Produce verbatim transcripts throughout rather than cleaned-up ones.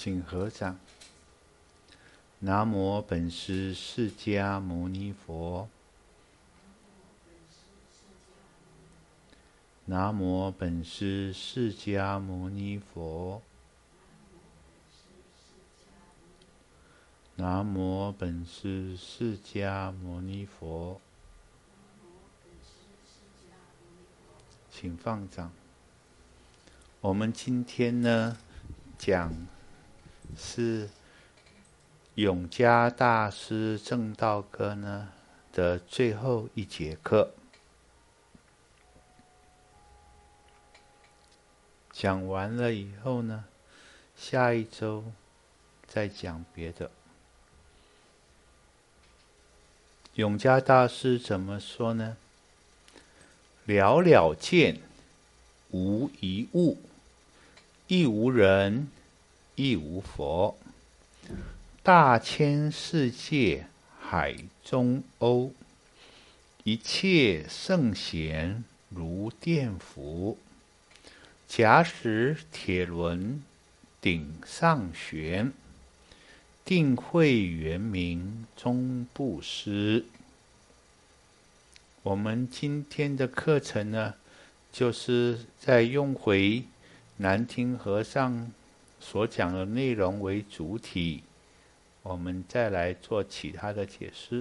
请合掌。南无本师释迦牟尼佛。南无本师释迦牟尼佛。南无本师释迦牟尼佛。请放掌。我们今天呢，讲是永嘉大师正道歌呢的最后一节课。讲完了以后呢，下一周再讲别的。永嘉大师怎么说呢？了了见，无一物，亦无人，亦无佛。大千世界海中欧，一切圣贤如电浮。假使铁轮顶上悬，定慧圆明终不失。我们今天的课程呢，就是在用回南听和尚所讲的内容为主体，我们再来做其他的解释。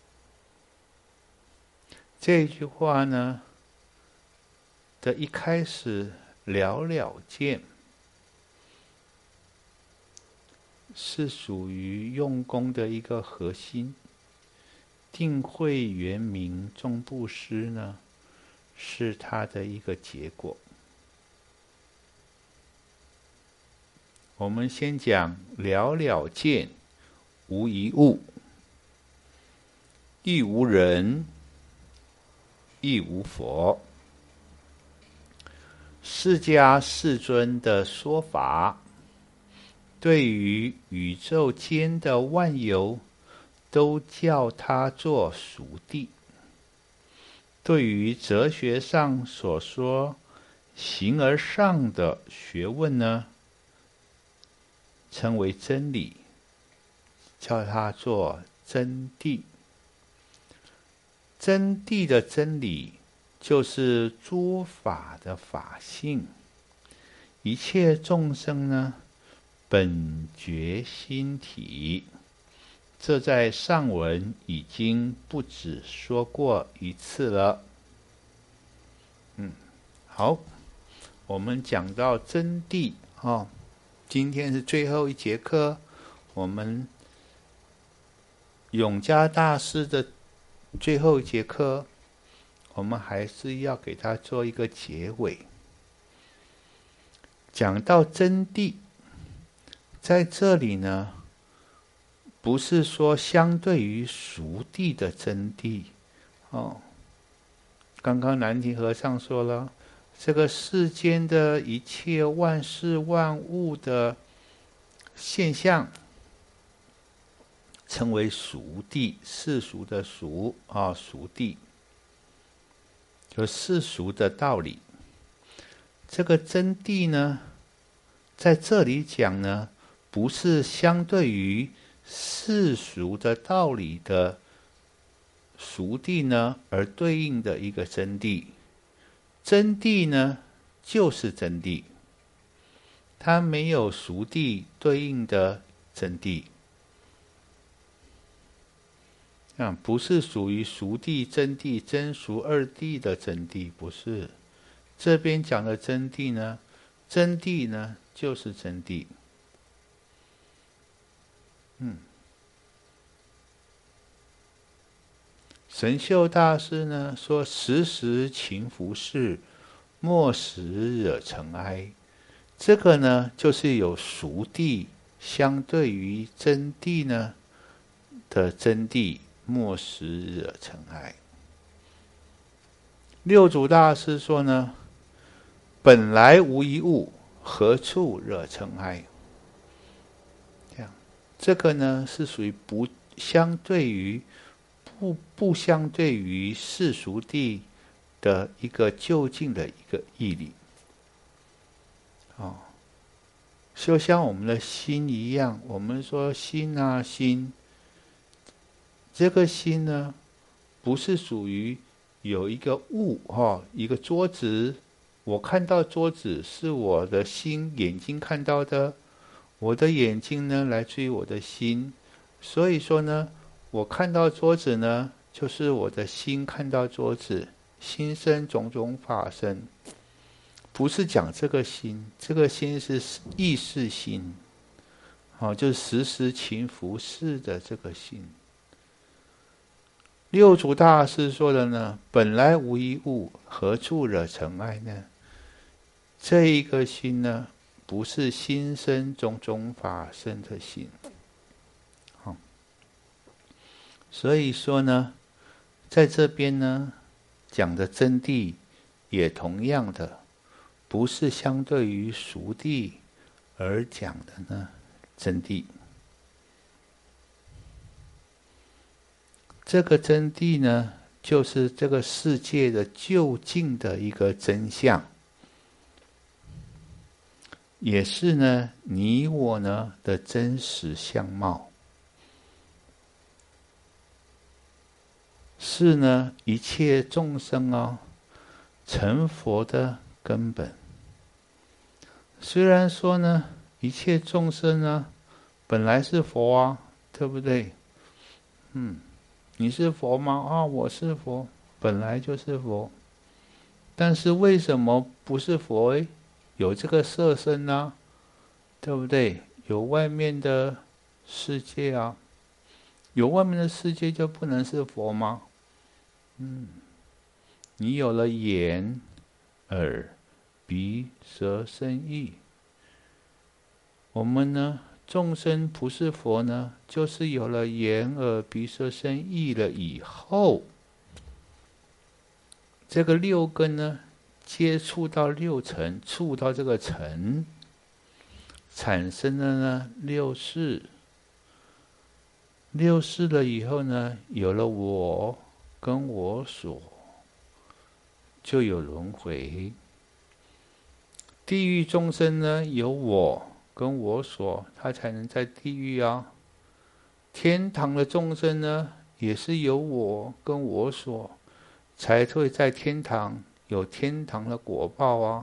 这句话呢的一开始了了见，是属于用功的一个核心。定慧圆明终不失呢，是它的一个结果。我们先讲了了见，无一物，亦无人，亦无佛。释迦世尊的说法，对于宇宙间的万有，都叫它做熟地。对于哲学上所说形而上的学问呢，称为真理，叫它做真谛。真谛的真理，就是诸法的法性。一切众生呢，本觉心体。这在上文已经不止说过一次了。嗯，好，我们讲到真谛哦，今天是最后一节课，我们永嘉大师的最后一节课，我们还是要给他做一个结尾。讲到真谛，在这里呢，不是说相对于熟谛的真谛哦。刚刚南提和尚说了，这个世间的一切万事万物的现象，称为熟谛，世俗的俗啊，熟谛，就世俗的道理。这个真谛呢，在这里讲呢，不是相对于世俗的道理的熟谛呢而对应的一个真谛。真谛呢，就是真谛，它没有熟谛对应的真谛。啊，不是属于熟谛、真谛、真俗二谛的真谛，不是。这边讲的真谛呢，真谛呢就是真谛。嗯，神秀大师呢说：“时时勤拂拭，莫使惹尘埃。”这个呢，就是有熟谛相对于真谛呢的真谛，莫使惹尘埃。六祖大师说呢：“本来无一物，何处惹尘埃？”这样，这个呢是属于不相对于不不相对于世俗谛的一个究竟的一个义理。哦， 就像我们的心一样，我们说心啊心，这个心呢，不是属于有一个物哈，一个桌子，我看到桌子是我的心眼睛看到的，我的眼睛呢来自于我的心，所以说呢，我看到桌子呢，就是我的心看到桌子，心生种种法生，不是讲这个心，这个心是意识心，好，就是时时勤拂拭的这个心。六祖大师说的呢，本来无一物，何处惹尘埃呢？这一个心呢，不是心生种种法生的心。好，所以说呢，在这边呢，讲的真谛也同样的，不是相对于俗谛而讲的呢真谛。这个真谛呢，就是这个世界的究竟的一个真相，也是呢你我呢的真实相貌，是呢一切众生啊成佛的根本。虽然说呢，一切众生呢本来是佛啊，对不对？嗯。你是佛吗？啊，我是佛，本来就是佛。但是为什么不是佛？诶，有这个色身啊，对不对？有外面的世界啊，有外面的世界就不能是佛吗？嗯，你有了眼、耳、鼻、舌、身、意，我们呢？众生不是佛呢，就是有了眼耳鼻舌身意了以后，这个六根呢，接触到六尘，触到这个尘，产生了呢六识。六识了以后呢，有了我跟我所，就有轮回。地狱众生呢，有我跟我所，他才能在地狱啊。天堂的众生呢，也是有我跟我所，才会在天堂有天堂的果报啊。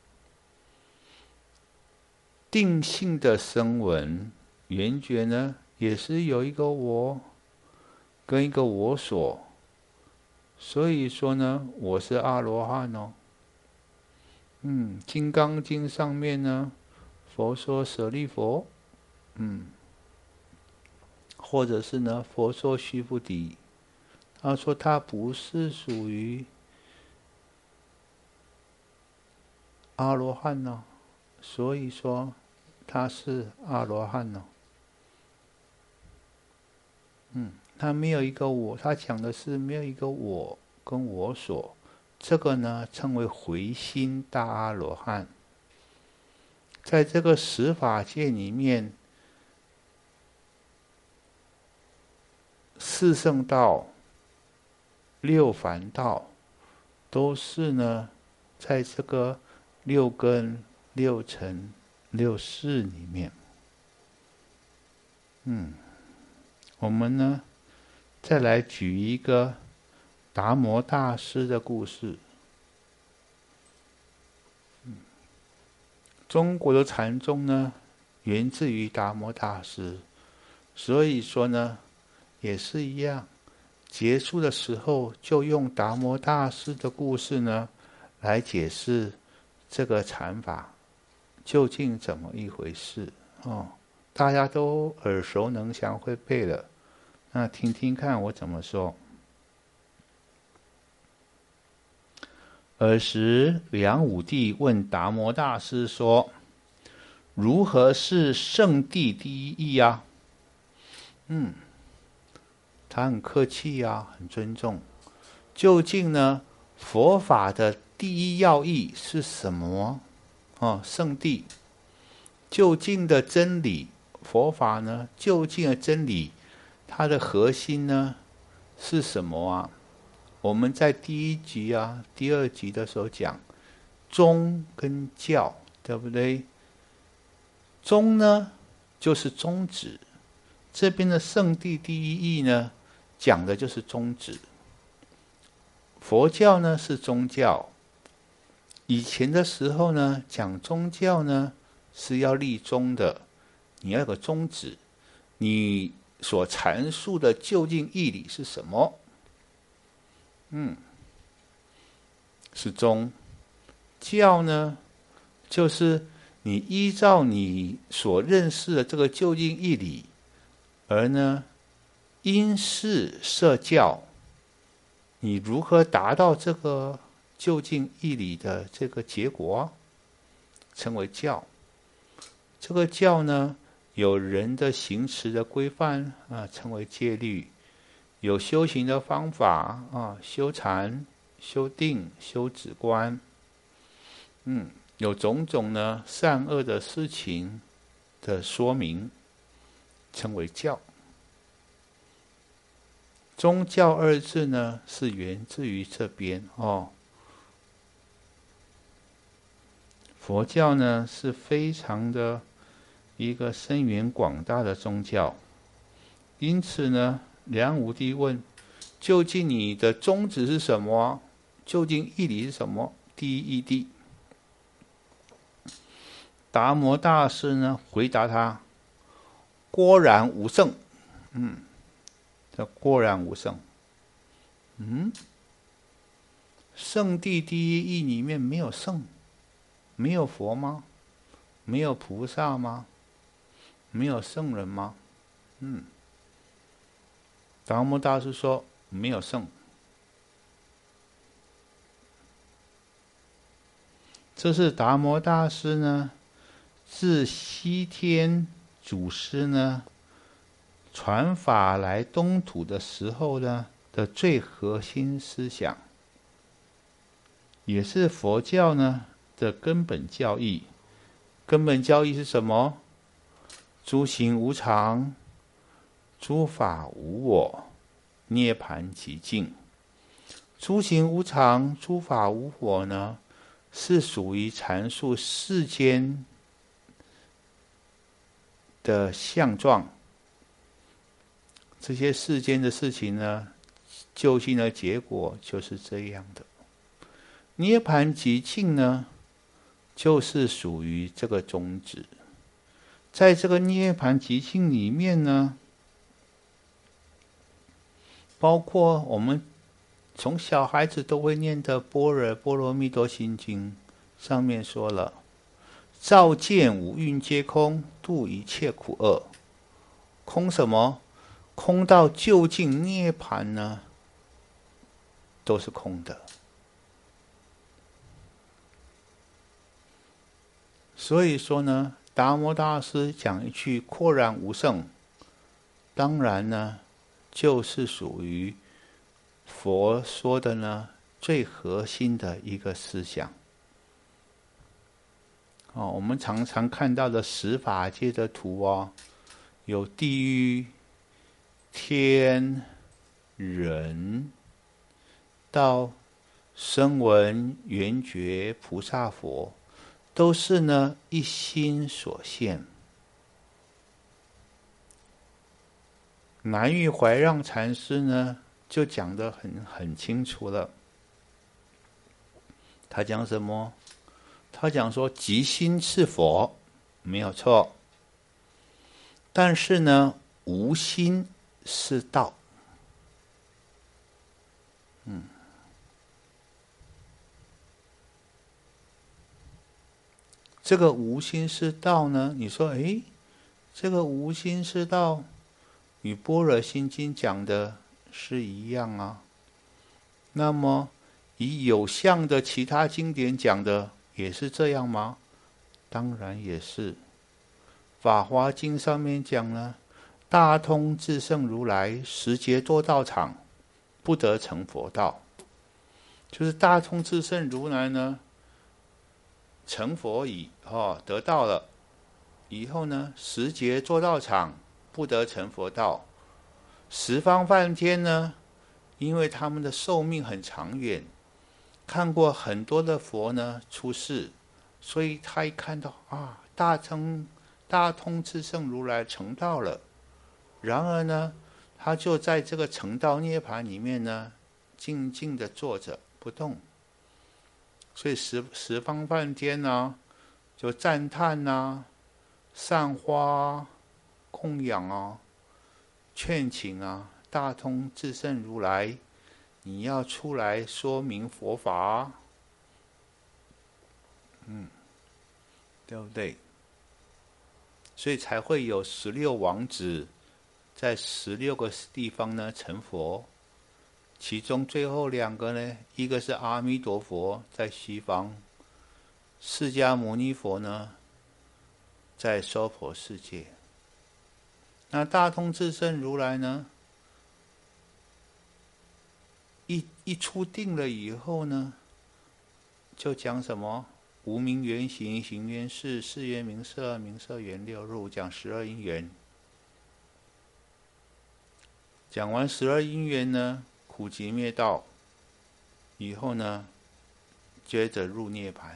定性的声闻缘觉呢，也是有一个我跟一个我所，所以说呢，我是阿罗汉哦。嗯，《金刚经》上面呢，佛说舍利佛，嗯，或者是呢，佛说须菩提，他说他不是属于阿罗汉呢，所以说他是阿罗汉呢。嗯，他没有一个我，他讲的是没有一个我跟我所，这个呢称为回心大阿罗汉。在这个十法界里面，四圣道、六凡道，都是呢，在这个六根、六尘、六识里面。嗯，我们呢，再来举一个达摩大师的故事。嗯，中国的禅宗呢，源自于达摩大师，所以说呢，也是一样。结束的时候，就用达摩大师的故事呢，来解释这个禅法究竟怎么一回事哦。大家都耳熟能详，会背了。那听听看我怎么说。尔时，梁武帝问达摩大师说：“如何是圣谛第一义啊？”嗯。他很客气呀、啊，很尊重。究竟呢，佛法的第一要义是什么？哦，圣谛。究竟的真理，佛法呢？究竟的真理，它的核心呢是什么啊？我们在第一集啊、第二集的时候讲宗跟教，对不对？ 宗呢，就是宗旨。这边的圣地第一义呢，讲的就是宗旨。佛教呢是宗教，以前的时候呢，讲宗教呢是要立宗的，你要有个宗旨，你所阐述的究竟义理是什么？嗯，是宗。教呢，就是你依照你所认识的这个究竟义理，而呢，因事设教，你如何达到这个究竟义理的这个结果，称为教。这个教呢，有人的行持的规范啊，称为戒律；有修行的方法啊，修禅、修定、修止观。嗯，有种种呢善恶的事情的说明，称为教。宗教二字呢，是源自于这边哦。佛教呢是非常的一个深远广大的宗教，因此呢，梁武帝问：究竟你的宗旨是什么？究竟义理是什么？第一义谛。达摩大师呢回答他：郭然无圣。嗯，这郭然无圣。嗯，圣地第一义里面没有圣，没有佛吗？没有菩萨吗？没有圣人吗？嗯，达摩大师说没有圣。这是达摩大师呢自西天祖师呢传法来东土的时候呢的最核心思想，也是佛教呢的根本教义。根本教义是什么？诸行无常，诸法无我，涅槃极境。诸行无常，诸法无我呢，是属于阐述世间的相状。这些世间的事情呢，究竟的结果就是这样的。涅槃极境呢，就是属于这个宗旨。在这个涅槃极境里面呢，包括我们从小孩子都会念的《般若波罗蜜多心经》，上面说了：照见五蕴皆空，度一切苦厄。空什么？空到究竟涅槃呢，都是空的。所以说呢，达摩大师讲一句廓然无圣，当然呢，就是属于佛说的呢最核心的一个思想。哦，我们常常看到的十法界的图哦，有地狱、天、人，到声闻、缘觉、菩萨、佛，都是呢一心所现。南域怀让禅师呢就讲得很很清楚了。他讲什么？他讲说即心是佛，没有错。但是呢，无心是道。嗯。这个无心是道呢？你说，诶，这个无心是道，与《般若心经》讲的是一样啊。那么，以有相的其他经典讲的也是这样吗？当然也是。《法华经》上面讲呢，大通至圣如来十劫多道场，不得成佛道。就是大通至圣如来呢，成佛以哦得到了以后呢，十劫做道场不得成佛道。十方梵天呢，因为他们的寿命很长远，看过很多的佛呢出世，所以他一看到啊，大通大通智胜如来成道了，然而呢，他就在这个成道涅盘里面呢，静静的坐着不动。所以十十方梵天呢，就赞叹啊，散花供养啊，劝请啊，大通智胜如来，你要出来说明佛法，嗯，对不对？所以才会有十六王子在十六个地方呢成佛，其中最后两个呢，一个是阿弥陀佛在西方，释迦牟尼佛呢在娑婆世界。那大通智胜如来呢，一一出定了以后呢，就讲什么？无明缘行，行缘事，事缘名色，名色缘六入，讲十二因缘。讲完十二因缘呢，苦集灭道以后呢，接着入涅盘。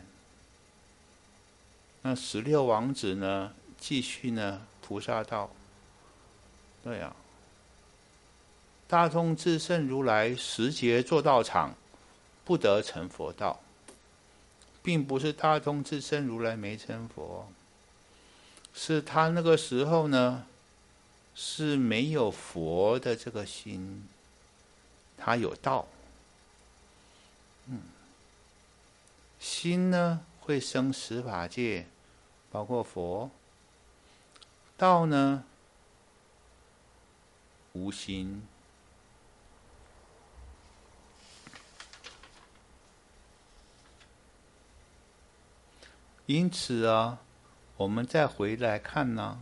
那十六王子呢，继续呢菩萨道。对啊，大通智胜如来十劫做道场，不得成佛道。并不是大通智胜如来没成佛，是他那个时候呢，是没有佛的这个心，他有道。嗯，心呢会生十法界，包括佛；道呢无心。因此啊，我们再回来看呢，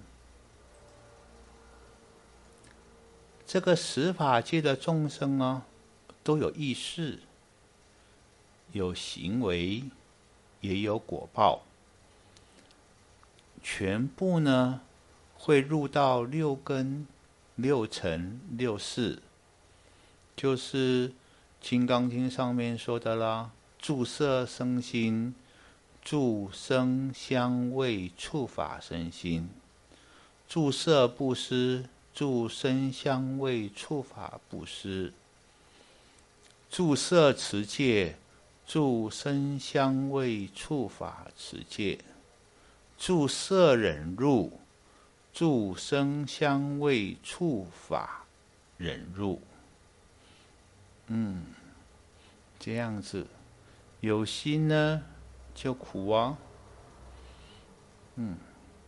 这个十法界的众生啊，都有意识，有行为，也有果报，全部呢会入到六根、六尘、六识，就是《金刚经》上面说的啦，住色生心。住声香味触法身心，住色布施，住声香味触法布施，住色持戒，住声香味触法持戒，住色忍辱，住声香味触法忍辱。嗯，这样子，有心呢就苦啊，嗯，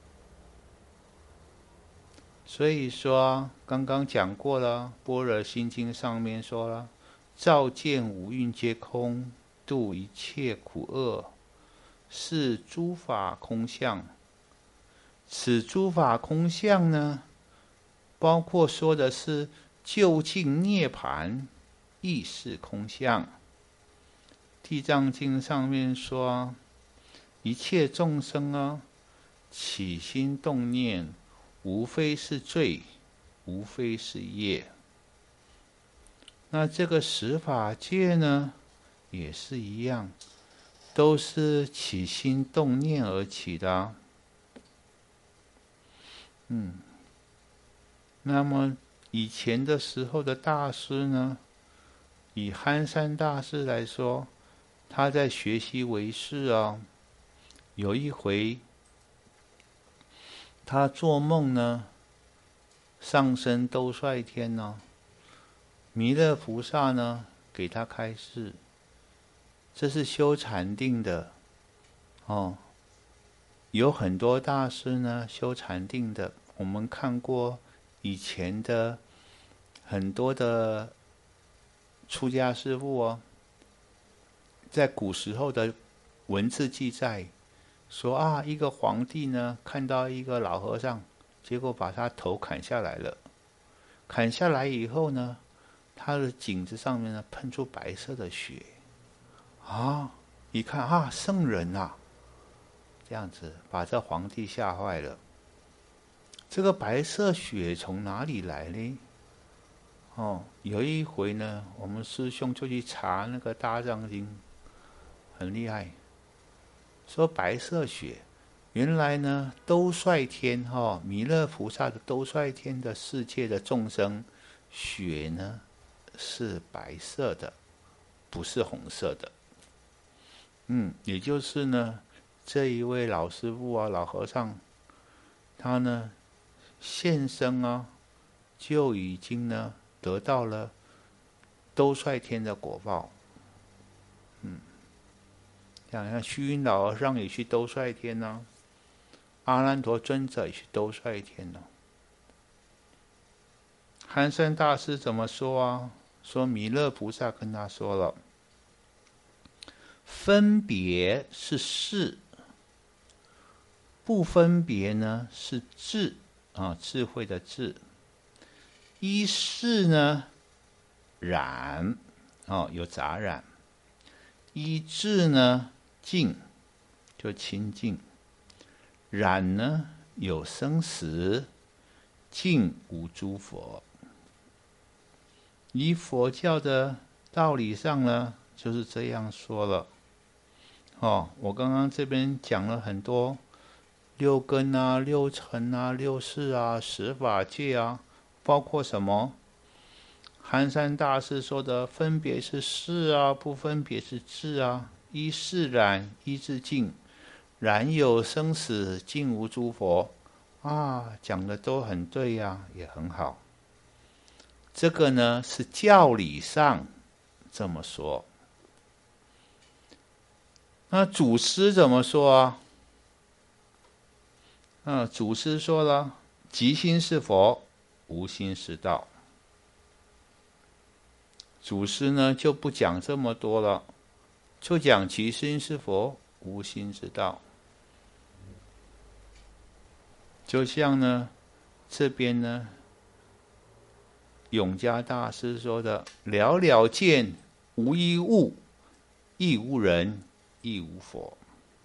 所以说刚刚讲过了，《般若心经》上面说了，照见五蕴皆空，度一切苦厄，是诸法空相。此诸法空相呢，包括说的是究竟涅盘，亦是空相。地藏经上面说，一切众生啊，起心动念，无非是罪，无非是业。那这个十法界呢，也是一样，都是起心动念而起的啊。嗯，那么以前的时候的大师呢，以憨山大师来说，他在学习唯识啊，有一回，他做梦呢，上升兜率天呢，弥勒菩萨呢给他开示，这是修禅定的哦。有很多大师呢修禅定的，我们看过以前的很多的出家师父哦，在古时候的文字记载说啊，一个皇帝呢看到一个老和尚，结果把他头砍下来了。砍下来以后呢，他的颈子上面呢喷出白色的血，啊，一看啊，圣人啊，这样子把这皇帝吓坏了。这个白色血从哪里来呢？哦，有一回呢，我们师兄就去查那个大藏经，很厉害。说白色血， 原来呢，兜率天哈、哦，弥勒菩萨的兜率天的世界的众生，血呢是白色的，不是红色的。嗯，也就是呢，这一位老师傅啊，老和尚，他呢现生啊，就已经呢得到了兜率天的果报。嗯，想想虚云老和尚也去兜率天呢、啊，阿难陀尊者也去兜率天呢、啊。寒山大师怎么说啊？说弥勒菩萨跟他说了，分别是事，不分别呢是智啊，智慧的智。依事呢染哦，有杂染；依智呢净，就清净。染呢有生死，净无诸佛。依佛教的道理上呢，就是这样说了。哦，我刚刚这边讲了很多六根啊、六尘啊、六识啊、十法界啊，包括什么？寒山大师说的分别是事啊，不分别是智啊。依事染，依智净，染有生死，净无诸佛。啊，讲的都很对呀、啊，也很好。这个呢是教理上这么说。那祖师怎么说啊？嗯，祖师说了，即心是佛，无心是道。祖师呢就不讲这么多了，就讲即心是佛，无心是道。就像呢，这边呢，永嘉大师说的：“了了见，无一物，亦无人，亦无佛。”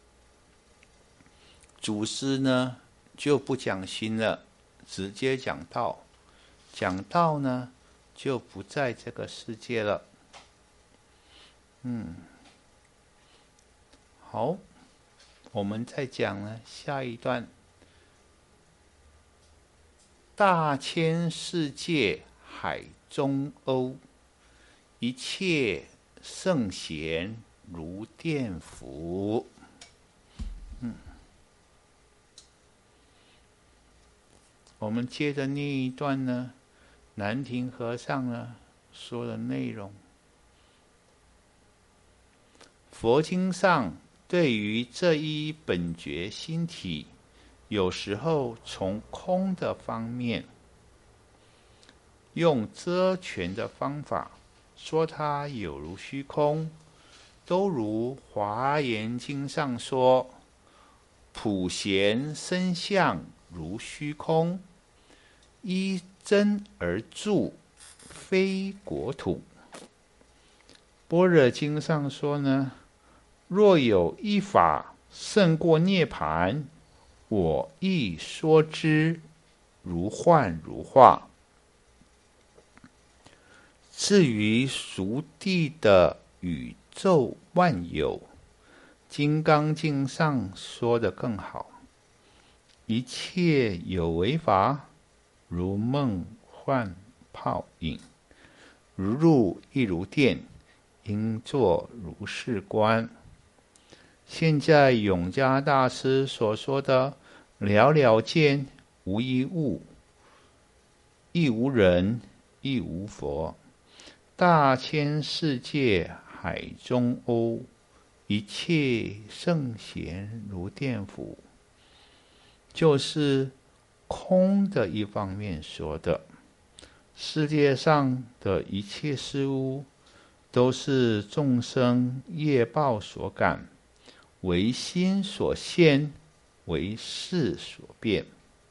祖师呢就不讲心了，直接讲道。讲道呢，就不在这个世界了。嗯，好，我们再讲呢下一段。大千世界海中欧，一切圣贤如电斧。嗯，我们接着念一段呢，南亭和尚呢说的内容。佛经上对于这一本觉心体，有时候从空的方面，用遮全的方法说它有如虚空，都如华严经上说，普贤身相如虚空，依真而住，非国土。般若经上说呢，若有一法胜过涅盘，我亦说之，如幻如化。至于熟地的宇宙万有，金刚经上说的更好，一切有为法，如梦幻泡影，如露亦如电，应作如是观。现在永嘉大师所说的了了见，无一物，亦无人，亦无佛。大千世界海中欧，一切圣贤如电斧，就是空的一方面说的。世界上的一切事物，都是众生业报所感，为心所现，为事所变，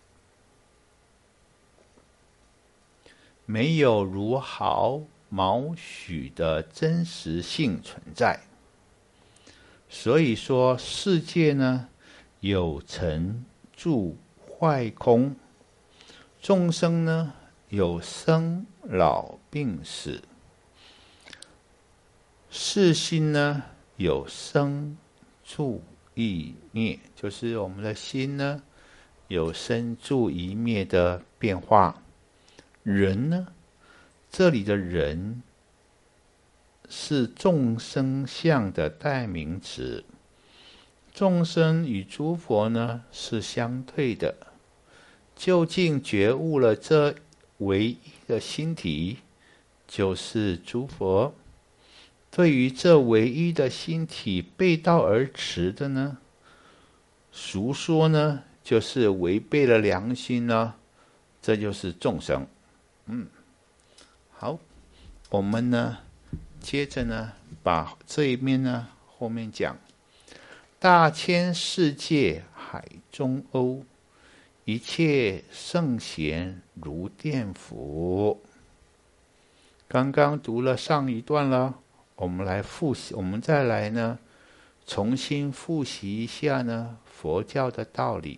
没有如毫毛许的真实性存在。所以说世界呢，有成住坏空，众生呢有生老病死，世心呢有生住易灭，就是我们的心呢有生住一灭的变化。人呢，这里的人是众生相的代名词，众生与诸佛呢是相对的。究竟觉悟了这唯一的心体，就是诸佛。对于这唯一的心体背道而驰的呢，俗说呢就是违背了良心呢，这就是众生。嗯，好，我们呢接着呢把这一面呢后面讲，大千世界海中欧，一切圣贤如电斧。刚刚读了上一段了，我们来复习，我们再来呢重新复习一下呢佛教的道理。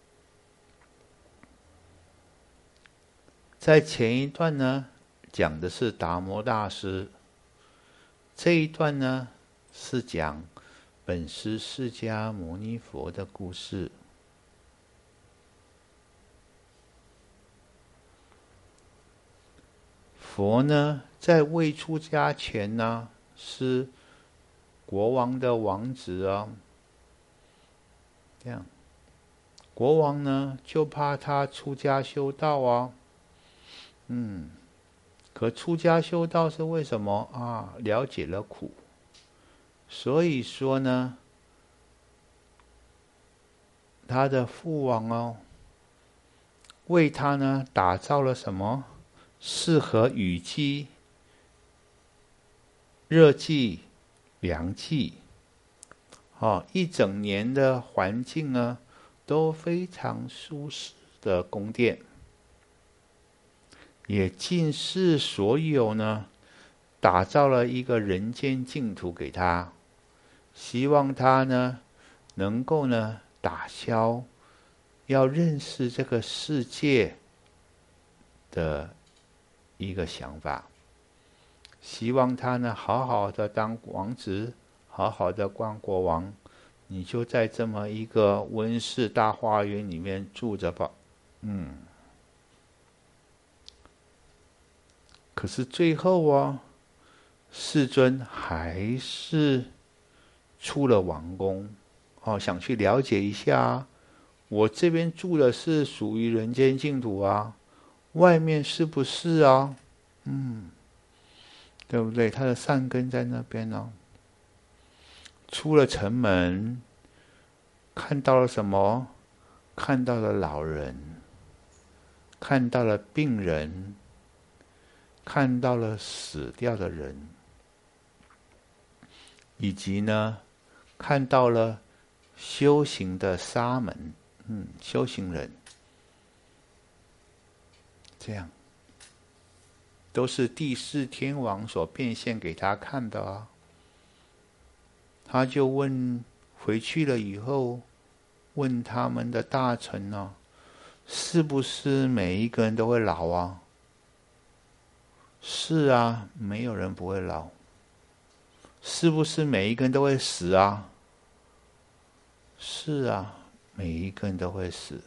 在前一段呢讲的是达摩大师，这一段呢是讲本师释迦牟尼佛的故事。佛呢在未出家前呢是国王的王子啊，这样国王呢就怕他出家修道啊，嗯，可出家修道是为什么啊？了解了苦，所以说呢，他的父王哦，为他呢打造了什么？适合雨季、热季、凉季，哦，一整年的环境呢都非常舒适的宫殿，也尽是所有呢打造了一个人间净土给他，希望他呢能够呢打消要认识这个世界的一个想法，希望他呢好好的当王子，好好的当国王，你就在这么一个温室大花园里面住着吧。嗯，可是最后啊，世尊还是出了王宫，哦，想去了解一下，我这边住的是属于人间净土啊，外面是不是啊？嗯，对不对？他的善根在那边呢、哦。出了城门，看到了什么？看到了老人，看到了病人，看到了死掉的人，以及呢，看到了修行的沙门，嗯，修行人，这样都是第四天王所变现给他看的啊。他就问，回去了以后，问他们的大臣呢、啊，是不是每一个人都会老啊？是啊，没有人不会老。是不是每一个人都会死啊？是啊，每一个人都会死。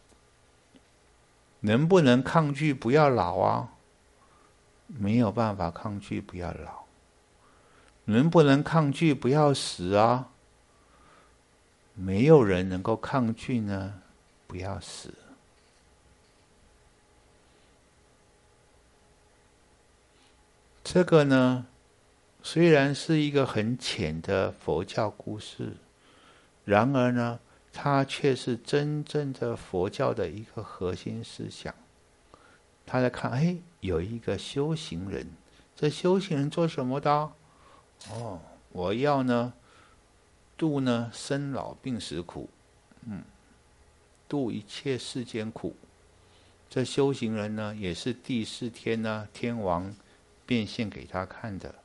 能不能抗拒不要老啊？没有办法抗拒不要老。能不能抗拒不要死啊？没有人能够抗拒呢，不要死。这个呢，虽然是一个很浅的佛教故事，然而呢，它却是真正的佛教的一个核心思想。他在看，哎，有一个修行人，这修行人做什么的？哦，我要呢，度呢生老病死苦，嗯，度一切世间苦。这修行人呢，也是第四天呢，天王变现给他看的。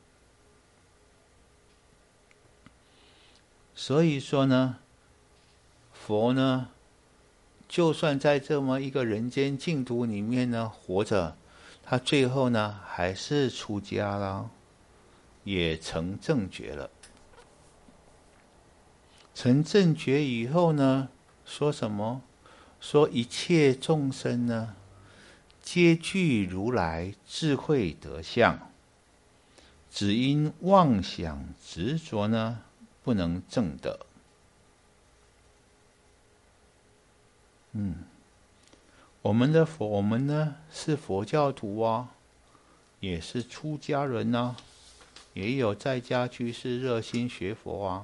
所以说呢，佛呢，就算在这么一个人间净土里面呢活着，他最后呢还是出家了，也成正觉了。 成正觉以后呢，说什么？说一切众生呢，皆具如来智慧德相，只因妄想执着呢，不能证得。嗯，我们的佛，我们呢是佛教徒啊，也是出家人啊，也有在家居士热心学佛啊。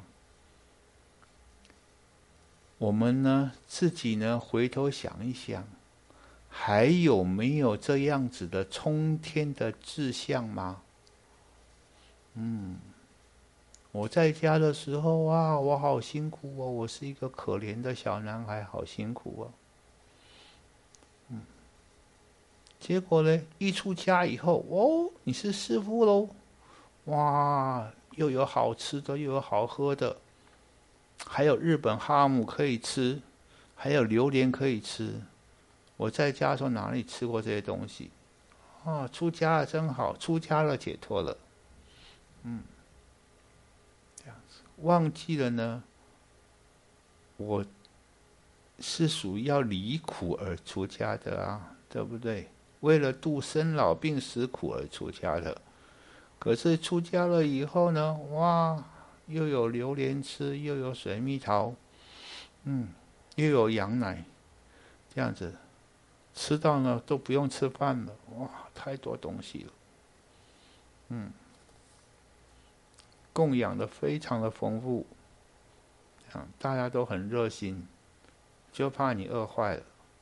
我们呢自己呢回头想一想，还有没有这样子的冲天的志向吗？嗯，我在家的时候啊，我好辛苦哦，我是一个可怜的小男孩，好辛苦哦。嗯，结果呢，一出家以后，哦，你是师父喽，哇，又有好吃的，又有好喝的，还有日本哈姆可以吃，还有榴莲可以吃。我在家的时候哪里吃过这些东西？啊，出家了真好，出家了解脱了。嗯，这样子，忘记了呢，我是属于要离苦而出家的啊，对不对？为了度生老病死苦而出家的。可是出家了以后呢，哇，又有榴莲吃，又有水蜜桃，嗯，又有羊奶，这样子吃到呢都不用吃饭了，哇，太多东西了，嗯，供养的非常的丰富，这样大家都很热心，就怕你饿坏了，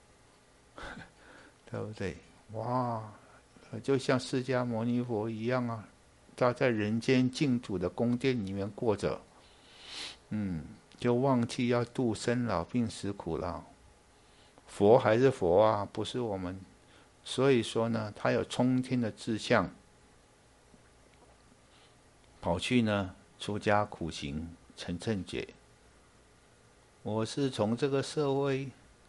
对不对？哇，就像释迦牟尼佛一样啊，他在人间净土的宫殿里面过着，嗯，就忘记要度生老病死苦了。佛还是佛啊，不是我们。所以说呢，他有冲天的志向，跑去呢出家苦行成正觉。我是从这个社会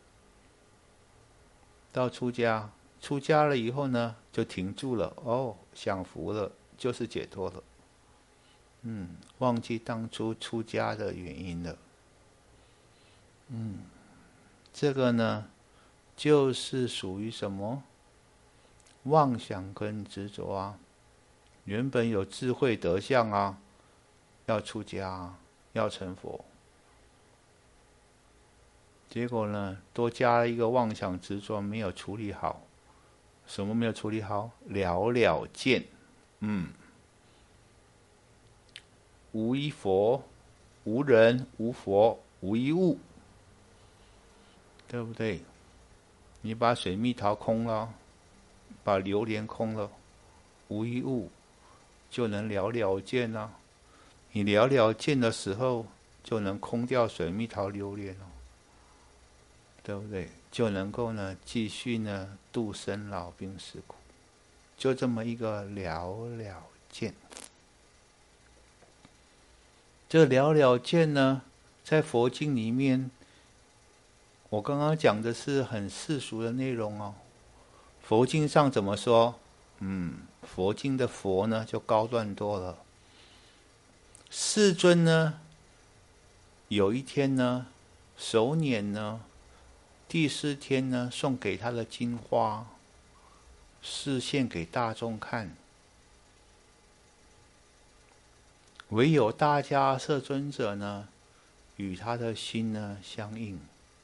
到出家，出家了以后呢，就停住了。哦，享福了，就是解脱了。嗯，忘记当初出家的原因了。嗯，这个呢，就是属于什么？妄想跟执着啊。原本有智慧德相啊，要出家啊，要成佛。结果呢，多加了一个妄想执着，没有处理好。什么没有处理好？了了见，嗯，无一佛，无人，无佛，无一物，对不对？你把水蜜桃空了，把榴莲空了，无一物，就能了了见了、啊。你了了见的时候，就能空掉水蜜桃、榴莲了，对不对？就能够呢继续呢度生老病死苦，就这么一个了了见。这了了见呢，在佛经里面，我刚刚讲的是很世俗的内容哦。佛经上怎么说？嗯，佛经的佛呢就高端多了。世尊呢，有一天呢，手捻呢，第四天呢，送给他的金花，示现给大众看。唯有大迦摄尊者呢，与他的心呢相应。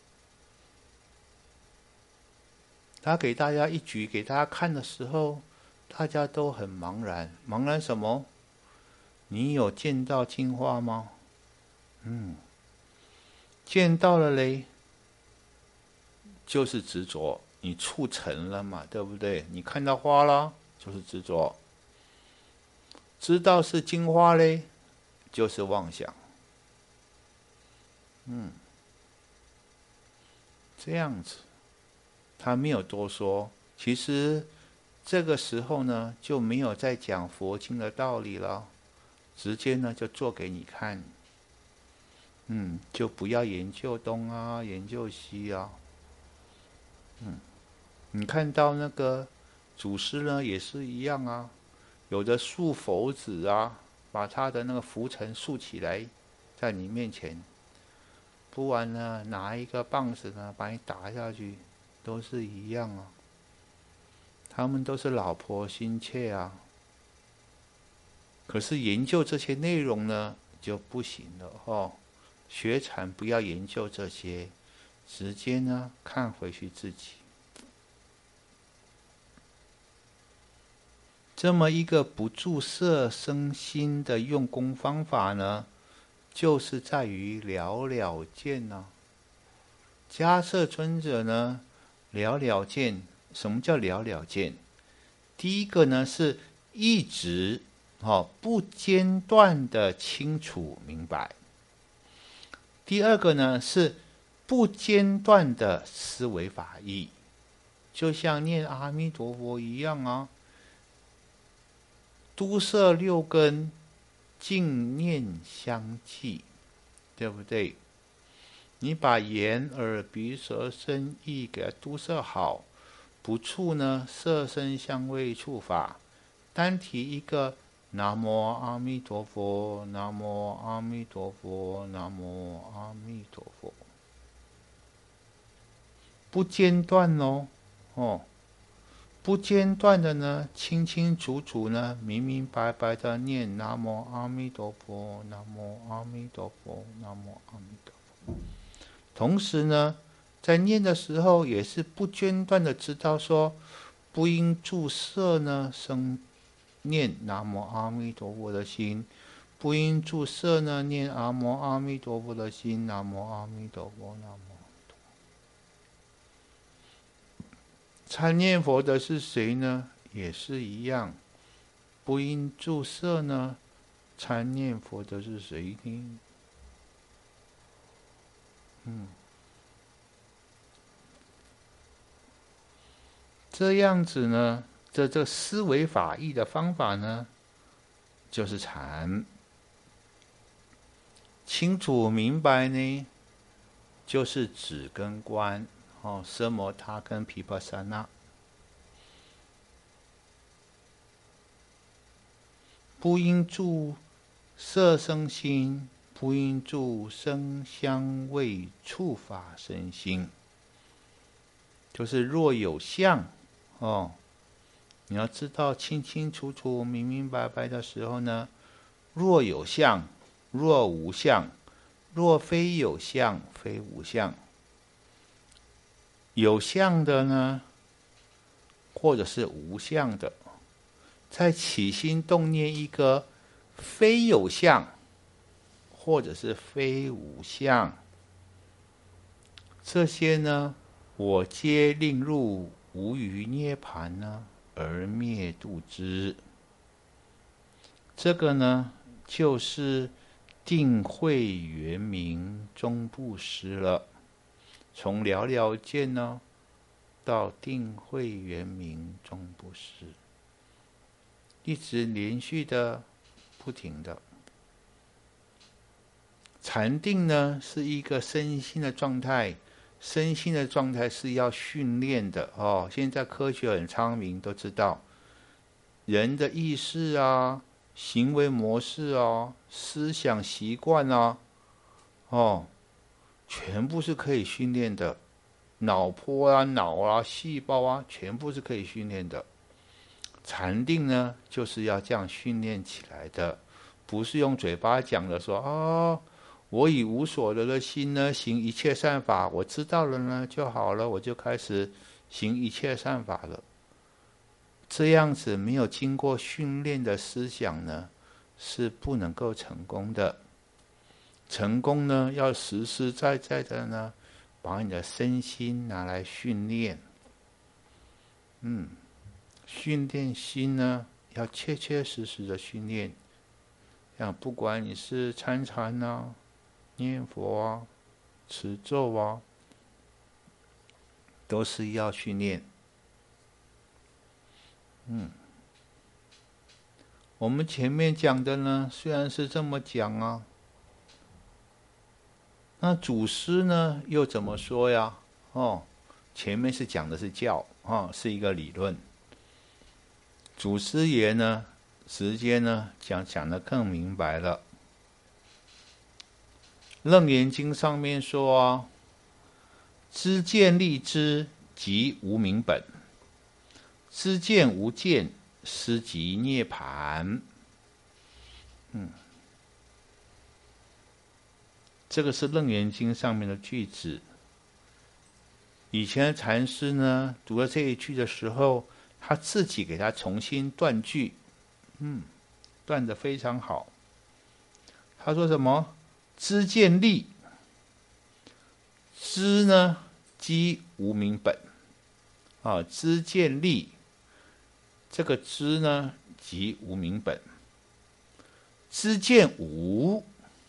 他给大家一举给大家看的时候，大家都很茫然。茫然什么？你有见到金花吗？嗯，见到了嘞，就是执着，你促成了嘛，对不对？你看到花了，就是执着。知道是金花嘞，就是妄想。嗯，这样子，他没有多说。其实这个时候呢，就没有再讲佛经的道理了，直接呢就做给你看。嗯，就不要研究东啊，研究西啊。嗯，你看到那个祖师呢，也是一样啊。有的塑佛子啊，把他的那个浮尘竖起来，在你面前， 不然呢，拿一个棒子呢把你打下去，都是一样啊。他们都是老婆心切啊。可是研究这些内容呢就不行了哦。学禅不要研究这些，直接呢看回去自己。这么一个不住色生心的用功方法呢，就是在于了了见呢、啊。迦叶尊者呢，了了见，什么叫了了见？第一个呢是一直哦不间断的清楚明白。第二个呢是不间断的思维法义，就像念阿弥陀佛一样啊。都摄六根，净念相继，对不对？你把眼、耳、鼻、舌、身、意给它都摄好，不触呢色声香味触法，单提一个南无阿弥陀佛，南无阿弥陀佛，南无阿弥陀佛，不间断哦，哦。不间断的呢，清清楚楚呢，明明白白的念南无阿弥陀佛，南无阿弥陀佛，南无阿弥陀佛。同时呢，在念的时候也是不间断的知道说，不应住色呢生念南无阿弥陀佛的心，不应住色呢念南无阿弥陀佛的心，南无阿弥陀佛，南无。参念佛的是谁呢？也是一样，不应住色呢。参念佛的是谁呢？嗯，这样子呢，这这思维法义的方法呢，就是禅。清楚明白呢，就是止跟观。哦，奢摩他跟毗婆舍那，不应住色生心，不应住声香味触法生心。就是若有相，哦，你要知道清清楚楚、明明白白的时候呢，若有相，若无相，若非有相，非无相。有相的呢，或者是无相的，在起心动念一个非有相，或者是非无相，这些呢，我皆令入无余涅槃呢，而灭度之。这个呢，就是定慧圆明中布施了。从了了见呢，到定慧圆明中布施，一直连续的、不停的。禅定呢，是一个身心的状态，身心的状态是要训练的哦。现在科学很昌明，都知道人的意识啊、行为模式啊、思想习惯啊，哦。全部是可以训练的，脑波啊、脑啊、细胞啊，全部是可以训练的。禅定呢，就是要这样训练起来的，不是用嘴巴讲的说哦，我以无所得的心呢，行一切善法，我知道了呢就好了，我就开始行一切善法了。这样子没有经过训练的思想呢，是不能够成功的。成功呢，要实实在在的呢，把你的身心拿来训练。嗯，训练心呢，要切切实实的训练。像不管你是参禅啊、念佛啊、持咒啊，都是要训练。嗯，我们前面讲的呢，虽然是这么讲啊。那祖师呢又怎么说呀？哦，前面是讲的是教，哦，是一个理论。祖师爷呢，直接呢讲讲得更明白了。 楞严经上面说啊，知见立知，即无明本；知见无见，斯即涅盘。嗯，这个是楞严经上面的句子。以前的禅师呢，读了这一句的时候，他自己给他重新断句，嗯，断得非常好。他说什么？知见立，知呢，即无明本啊，知见立，这个知呢，即无明本。知见无，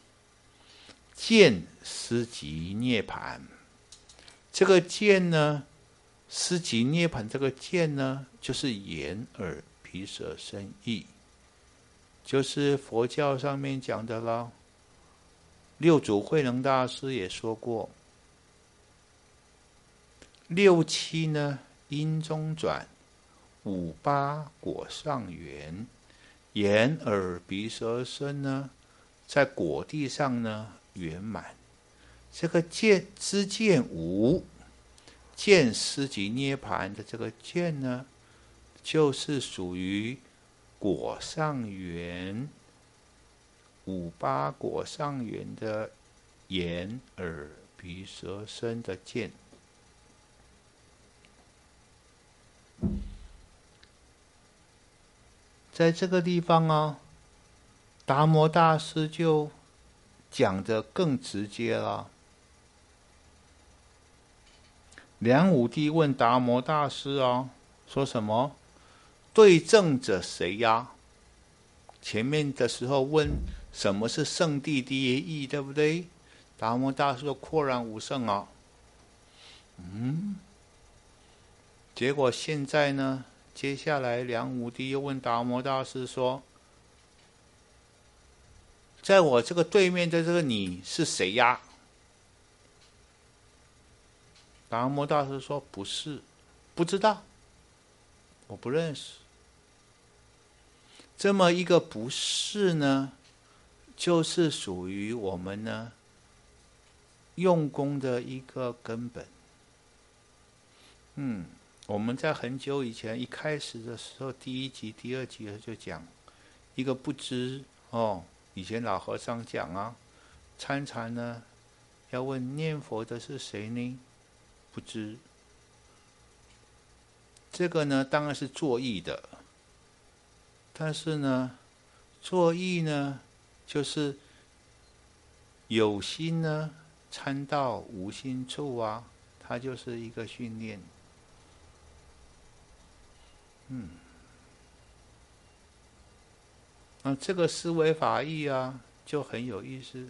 见斯即涅盘。这个见呢，斯即涅盘，这个见呢，就是眼耳鼻舌身意，就是佛教上面讲的了。六祖慧能大师也说过，六七呢因中转，五八果上缘，眼耳鼻舌身呢，在果地上呢圆满。这个见知见无，见斯即涅盘的这个见呢，就是属于果上缘，五八果上缘的眼耳鼻舌身的见。在这个地方啊，达摩大师就讲得更直接了。梁武帝问达摩大师啊，说什么？对证者谁呀？前面的时候问什么是圣谛第一义，对不对？达摩大师说廓然无圣啊。嗯，结果现在呢？接下来梁武帝又问达摩大师说：“在我这个对面的这个你是谁呀？”达摩大师说：“不是，不知道，我不认识。”这么一个不是呢，就是属于我们呢用功的一个根本。嗯，我们在很久以前一开始的时候，第一集、第二集就讲一个不知哦。以前老和尚讲啊，参禅呢要问念佛的是谁呢？不知。这个呢当然是作意的，但是呢作意呢就是有心呢参到无心处啊，它就是一个训练。嗯，那这个思维法义啊就很有意思。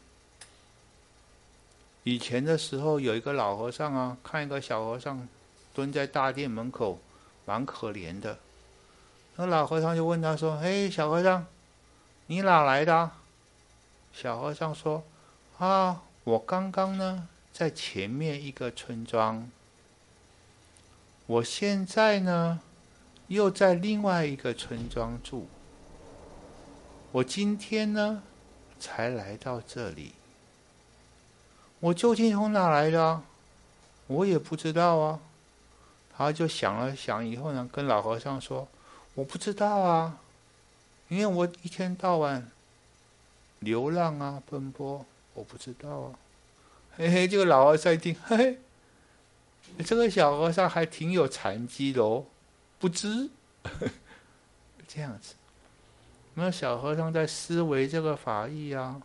以前的时候有一个老和尚啊，看一个小和尚蹲在大殿门口，蛮可怜的。那老和尚就问他说：“嘿，小和尚，你哪来的啊？”小和尚说：“啊，我刚刚呢在前面一个村庄，我现在呢又在另外一个村庄住，我今天呢才来到这里。我究竟从哪来的啊？我也不知道啊。”他就想了想以后呢，跟老和尚说：“我不知道啊，因为我一天到晚流浪啊，奔波，我不知道啊。”嘿嘿，这个老和尚一听，嘿嘿，这个小和尚还挺有禅机的哦，不知这样子。那小和尚在思维这个法义啊，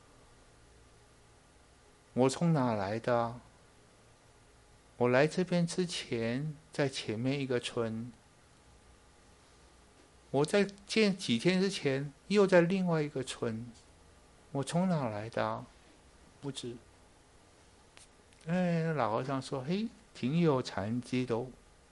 我从哪来的啊？我来这边之前，在前面一个村。我在见几天之前，又在另外一个村。我从哪来的啊？不知。哎，老和尚说：“嘿，挺有禅机的哦。”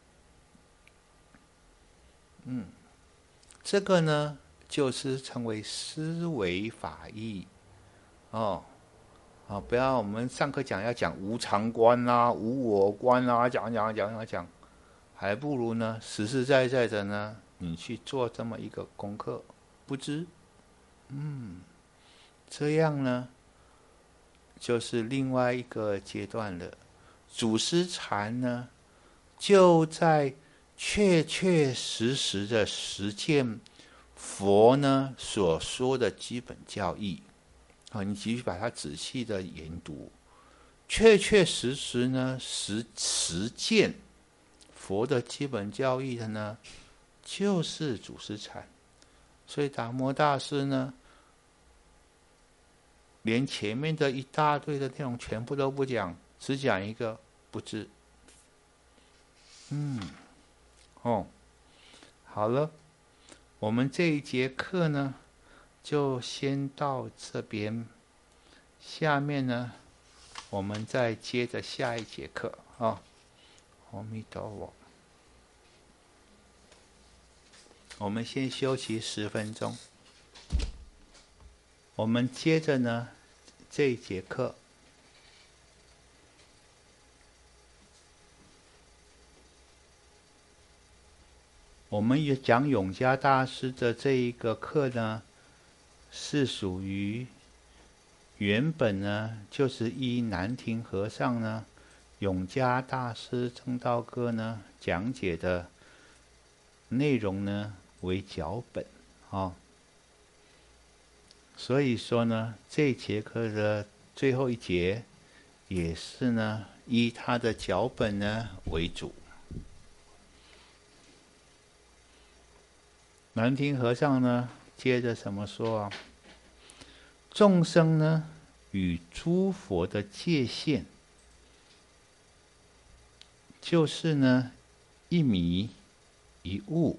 嗯，这个呢，就是称为思维法义哦。啊，不要我们上课讲要讲无常观啊、无我观啊，讲讲讲讲讲，还不如呢实实在在的呢，你去做这么一个功课，不知，嗯，这样呢， 就是另外一个阶段了。祖师禅呢，就在确确实实的实践佛呢所说的基本教义。啊，你继续把它仔细的研读，确确实实呢实实践佛的基本教义的呢，就是祖师禅。所以达摩大师呢，连前面的一大堆的内容全部都不讲，只讲一个不知。嗯，哦，好了，我们这一节课呢，就先到这边。下面呢，我们再接着下一节课啊。阿弥陀佛。我们先休息十分钟。我们接着呢，这一节课，我们也讲永嘉大师的这一个课呢，是属于原本呢，就是依南亭和尚呢，永嘉大师正道歌呢讲解的内容呢为脚本啊、哦。所以说呢，这节课的最后一节也是呢，以他的脚本呢为主。南亭和尚呢，接着怎么说啊？众生呢，与诸佛的界限，就是呢，一迷一悟。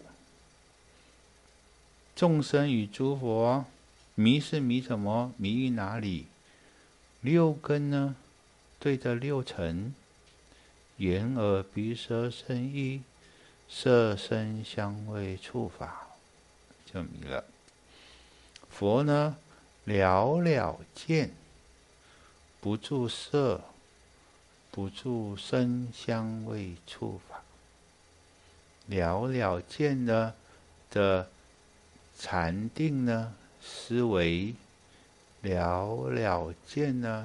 众生与诸佛。迷是迷什么？迷于哪里？六根呢，对着六尘，眼耳鼻舌身意，色声香味触法，就迷了。佛呢，了了见，不住色，不住声香味触法。了了见呢的禅定呢，思维了了见呢，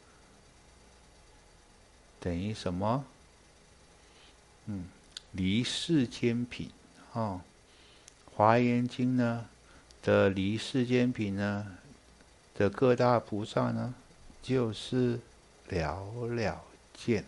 等于什么？嗯，离世间品啊，哦，《华严经》呢的离世间品呢的各大菩萨呢，就是了了见。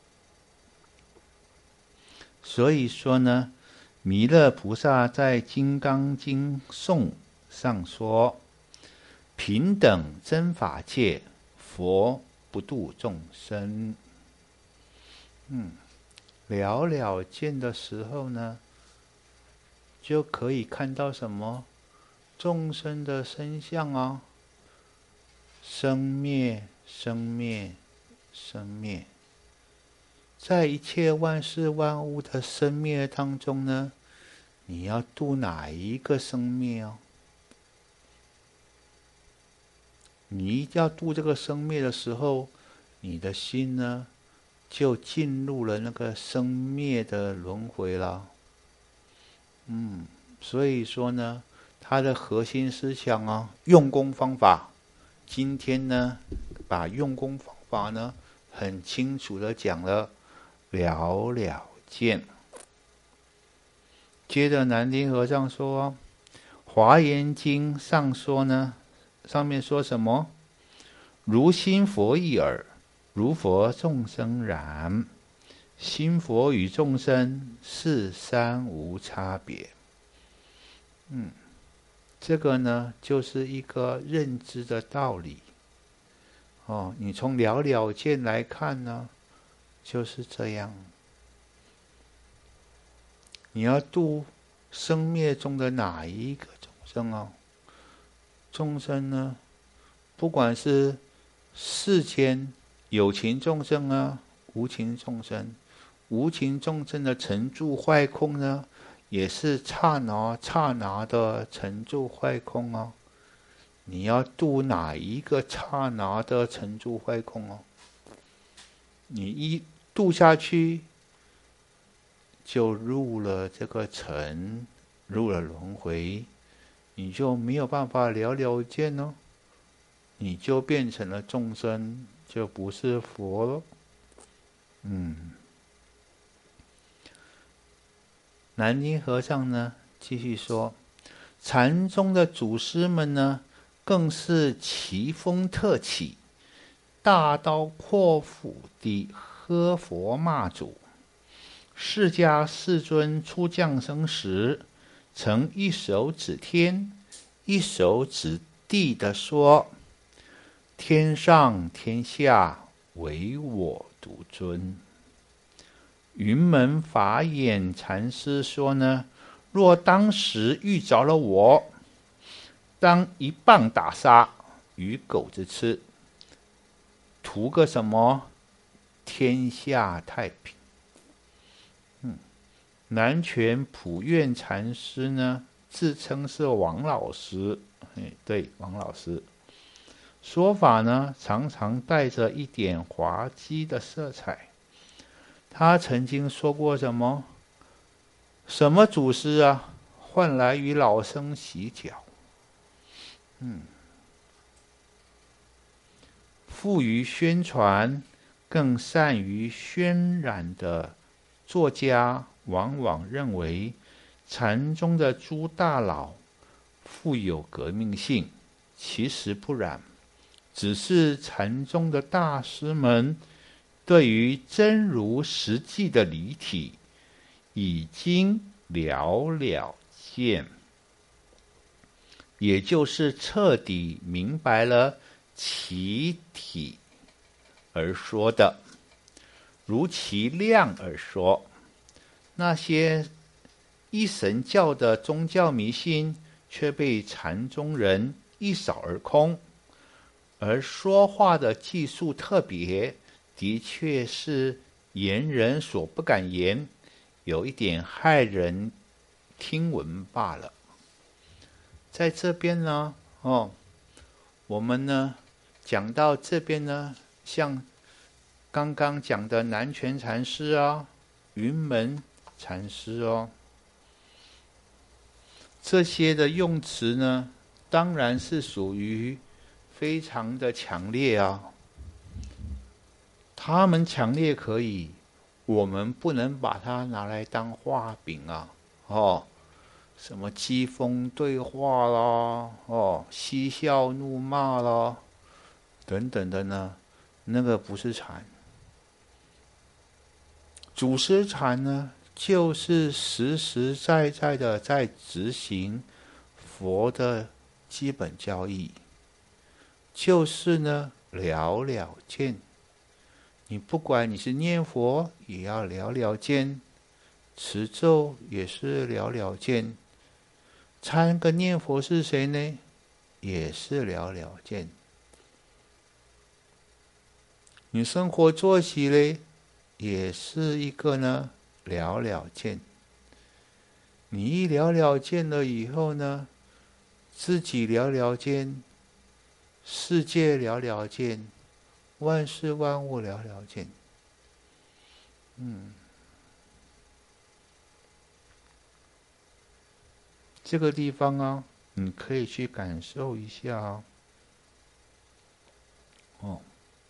所以说呢，弥勒菩萨在《金刚经颂》上说：“平等真法界，佛不度众生。”嗯，了了见的时候呢，就可以看到什么？众生的身相啊，生灭，生灭，生灭。在一切万事万物的生灭当中呢，你要度哪一个生灭哦？你要度这个生灭的时候，你的心呢，就进入了那个生灭的轮回了。嗯，所以说呢，它的核心思想啊，用功方法，今天呢，把用功方法呢，很清楚的讲了了了见。接着南丁和尚说，《华严经》上说呢，上面说什么？如心佛一耳，如佛众生然。心佛与众生是三无差别。嗯，这个呢，就是一个认知的道理。哦，你从了了见来看呢，就是这样。你要度生灭中的哪一个众生哦？众生呢，不管是世间有情众生啊，无情众生，无情众生的成住坏空呢，也是刹那刹那的成住坏空哦。你要度哪一个刹那的成住坏空哦？你一度下去，就入了这个尘，入了轮回，你就没有办法了了见哦。 你就变成了众生，就不是佛了。嗯，南丁和尚呢，继续说，禅宗的祖师们呢，更是奇风特起，大刀阔斧地喝佛骂祖。释迦世尊出降生时，曾一手指天，一手指地的说：“天上天下，唯我独尊。”云门法眼禅师说呢，若当时遇着了我，当一棒打杀，与狗子吃，图个什么？天下太平。嗯，南拳普愿禅师呢，自称是王老师，哎，对，王老师，说法呢，常常带着一点滑稽的色彩。他曾经说过什么？什么祖师啊，换来与老僧洗脚。嗯，富于宣传，更善于渲染的作家，往往认为禅宗的诸大佬富有革命性，其实不然，只是禅宗的大师们对于真如实际的离体已经了了见，也就是彻底明白了其体而说的，如其量而说。那些一神教的宗教迷信却被禅宗人一扫而空，而说话的技术特别，的确是言人所不敢言，有一点骇人听闻罢了。在这边呢，哦，我们呢讲到这边呢，像刚刚讲的南拳禅师啊，云门禅师哦，这些的用词呢，当然是属于非常的强烈啊。他们强烈可以，我们不能把它拿来当画饼啊！哦，什么讥讽对话啦，哦，嬉笑怒骂啦，等等的呢，那个不是禅。祖师禅呢，就是实实在在的在执行佛的基本教义，就是呢了了见。你不管你是念佛，也要了了见；持咒也是了了见；参个念佛是谁呢？也是了了见。你生活作息嘞，也是一个呢了了见。你一了了见了以后呢，自己了了见，世界了了见，万事万物了了见。嗯，这个地方啊，你可以去感受一下啊。哦，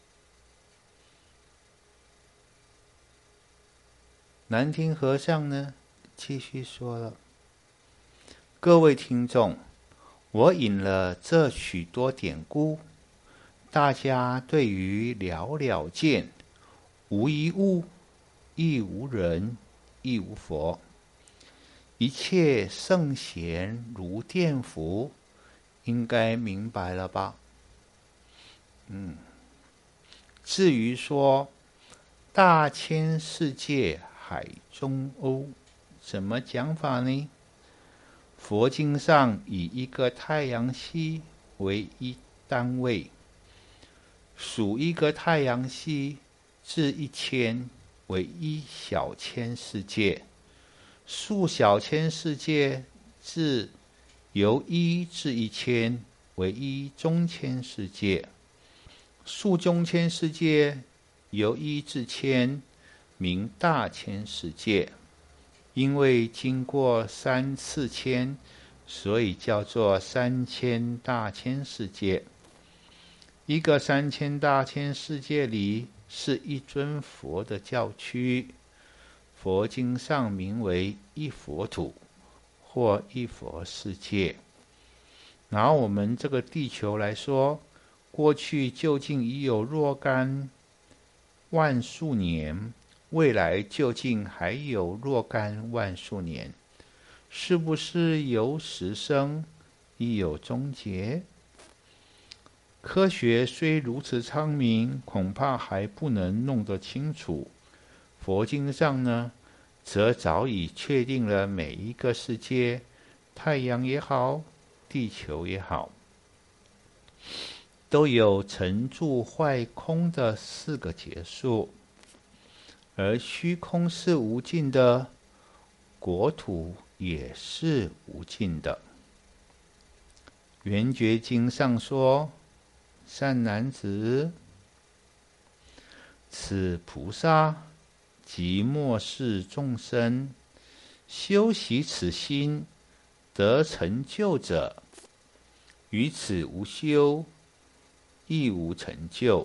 南听和尚呢，继续说了：各位听众，我引了这许多典故，大家对于了了见，无一物，亦无人，亦无佛，一切圣贤如电符，应该明白了吧？嗯，至于说大千世界海中欧，怎么讲法呢？佛经上以一个太阳系为一单位，数一个太阳系至一千为一小千世界，数小千世界至由一至一千为一中千世界，数中千世界由一至千名大千世界。因为经过三次千，所以叫做三千大千世界。 一个三千大千世界里是一尊佛的教区，佛经上名为一佛土或一佛世界。拿我们这个地球来说，过去究竟已有若干万数年，未来究竟还有若干万数年，是不是有始生，亦有终结？科学虽如此昌明，恐怕还不能弄得清楚。佛经上呢，则早已确定了每一个世界，太阳也好，地球也好，都有成住坏空的四个结束。而虚空是无尽的，国土也是无尽的。圆觉经上说，善男子，此菩萨即末世众生，修习此心得成就者，于此无修，亦无成就。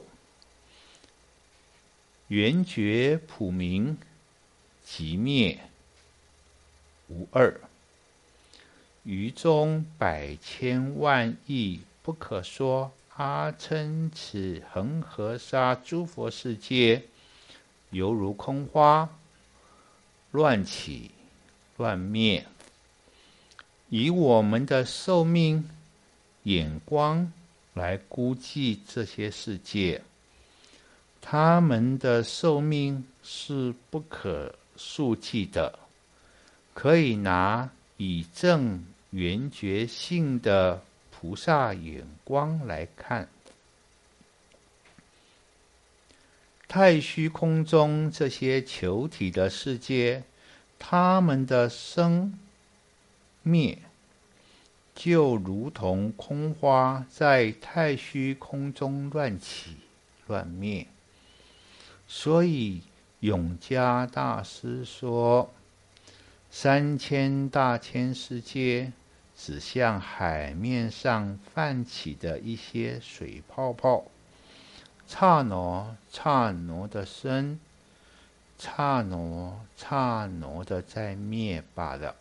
圆觉普明，即灭无二。于中百千万亿不可说阿嗔此恒河沙诸佛世界，犹如空花，乱起乱灭。以我们的寿命眼光来估计这些世界，他们的寿命是不可数计的，可以拿以正圆觉性的菩萨眼光来看。太虚空中这些球体的世界，它们的生灭就如同空花在太虚空中乱起乱灭。所以永嘉大师说，三千大千世界只像海面上泛起的一些水泡泡，刹那刹那的生，刹那刹那的在灭罢了。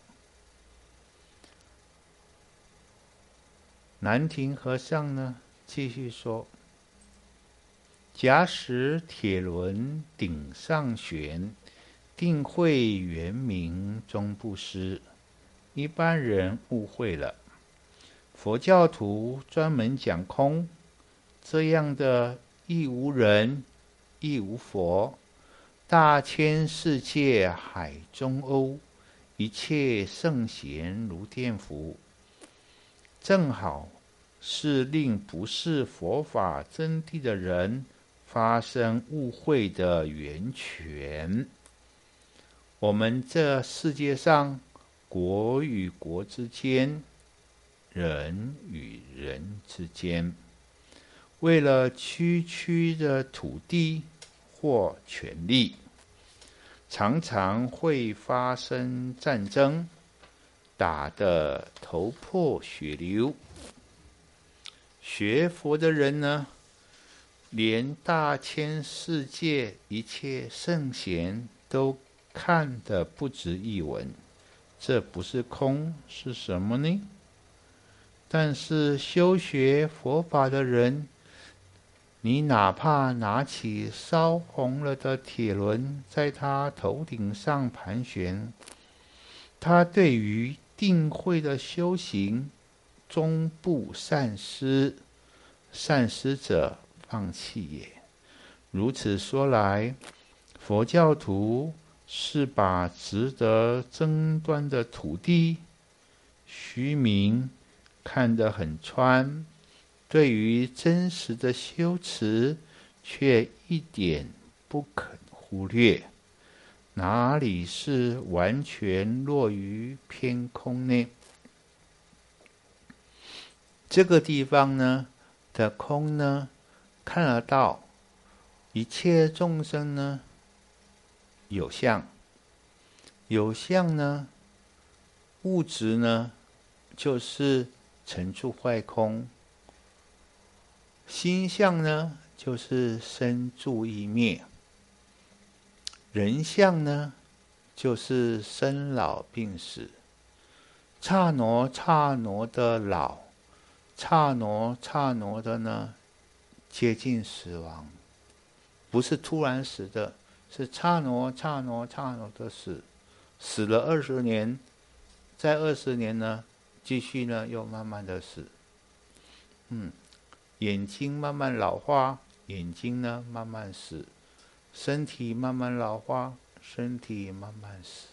南亭和尚呢，继续说，假使铁轮顶上悬，定会圆明终不失。一般人误会了，佛教徒专门讲空，这样的亦无人，亦无佛，大千世界海中欧，一切圣贤如电伏，正好是令不是佛法真谛的人发生误会的源泉。我们这世界上，国与国之间，人与人之间，为了区区的土地或权力，常常会发生战争，打得头破血流。学佛的人呢，连大千世界一切圣贤都看得不值一文，这不是空是什么呢？但是修学佛法的人，你哪怕拿起烧红了的铁轮，在他头顶上盘旋，他对于定慧的修行终不散失，散失者放弃也。如此说来，佛教徒是把值得争端的土地、虚名看得很穿，对于真实的修持却一点不肯忽略，哪里是完全落于偏空呢？这个地方呢的空呢，看得到一切众生呢有相，有相呢，物质呢就是成住坏空， 心相呢，就是生住异灭；人相呢，就是生老病死。刹那刹那的老，刹那刹那的呢，接近死亡，不是突然死的，是刹那刹那刹那的死，死了二十年，再二十年呢，继续呢又慢慢的死。嗯，眼睛慢慢老化，眼睛呢慢慢死，身体慢慢老化，身体慢慢死。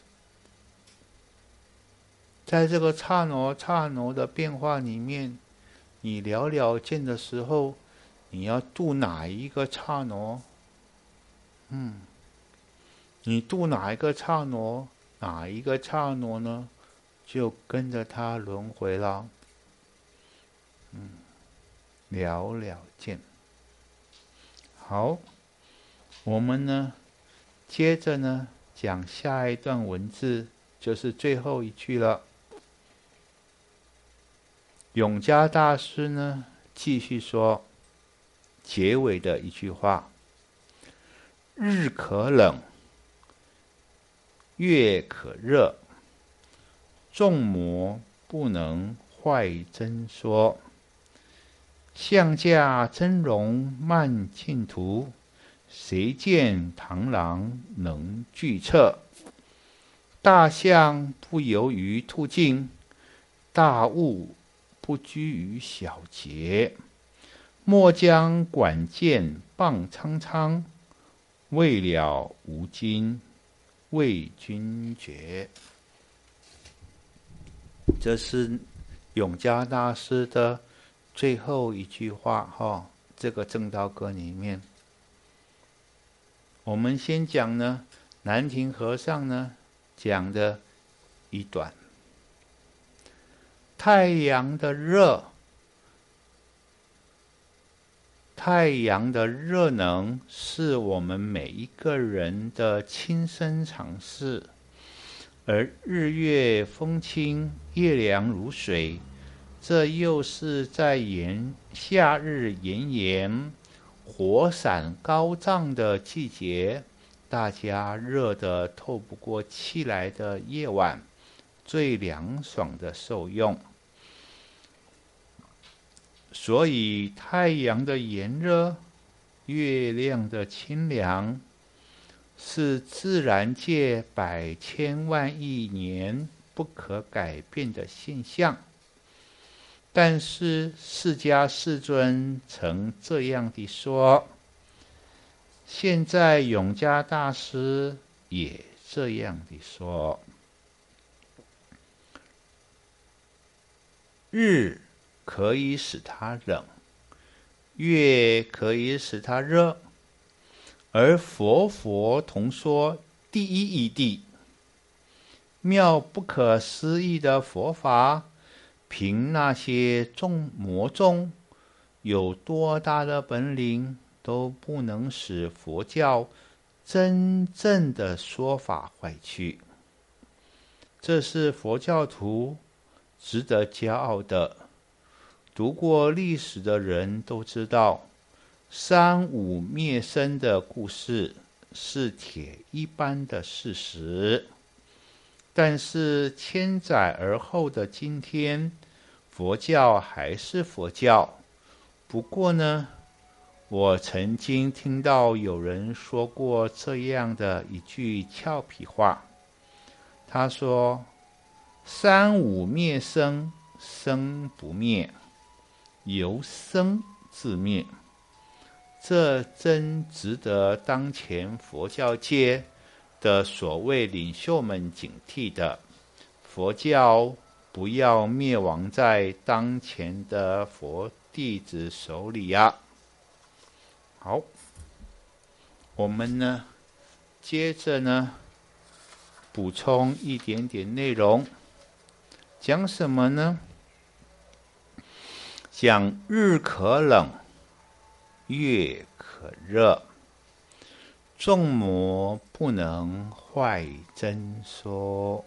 在这个刹那刹那的变化里面，你了了见的时候，你要度哪一个刹那？嗯，你度哪一个刹那，哪一个刹那呢，就跟着它轮回了。嗯，了了见。好，我们呢，接着呢讲下一段文字，就是最后一句了。永嘉大师呢，继续说结尾的一句话：日可冷，月可热，众魔不能坏真说。象驾真容慢净土，谁见螳螂能拒策？大象不游于兔径，大物不拘于小节。莫将管见棒苍苍，未了无尽为君绝。这是永嘉大师的最后一句话哈，这个正道歌里面，我们先讲呢，南亭和尚呢讲的一段。太阳的热，太阳的热能是我们每一个人的亲身尝试，而日月风清，夜凉如水，这又是在炎夏日炎炎、火伞高涨的季节，大家热得透不过气来的夜晚，最凉爽的受用。所以太阳的炎热，月亮的清凉，是自然界百千万亿年不可改变的现象。但是释迦世尊曾这样地说，现在永嘉大师也这样地说：日可以使它冷，月可以使它热，而佛佛同说第一义谛，妙不可思议的佛法，凭那些众魔众有多大的本领，都不能使佛教真正的说法坏去。这是佛教徒值得骄傲的。读过历史的人都知道，三武灭生的故事是铁一般的事实。但是千载而后的今天，佛教还是佛教。不过呢，我曾经听到有人说过这样的一句俏皮话，他说：三武灭生，生不灭，由生自灭。这真值得当前佛教界的所谓领袖们警惕的。佛教不要灭亡在当前的佛弟子手里呀。好，我们呢，接着呢，补充一点点内容。讲什么呢？讲日可冷，月可热，众魔不能坏真说。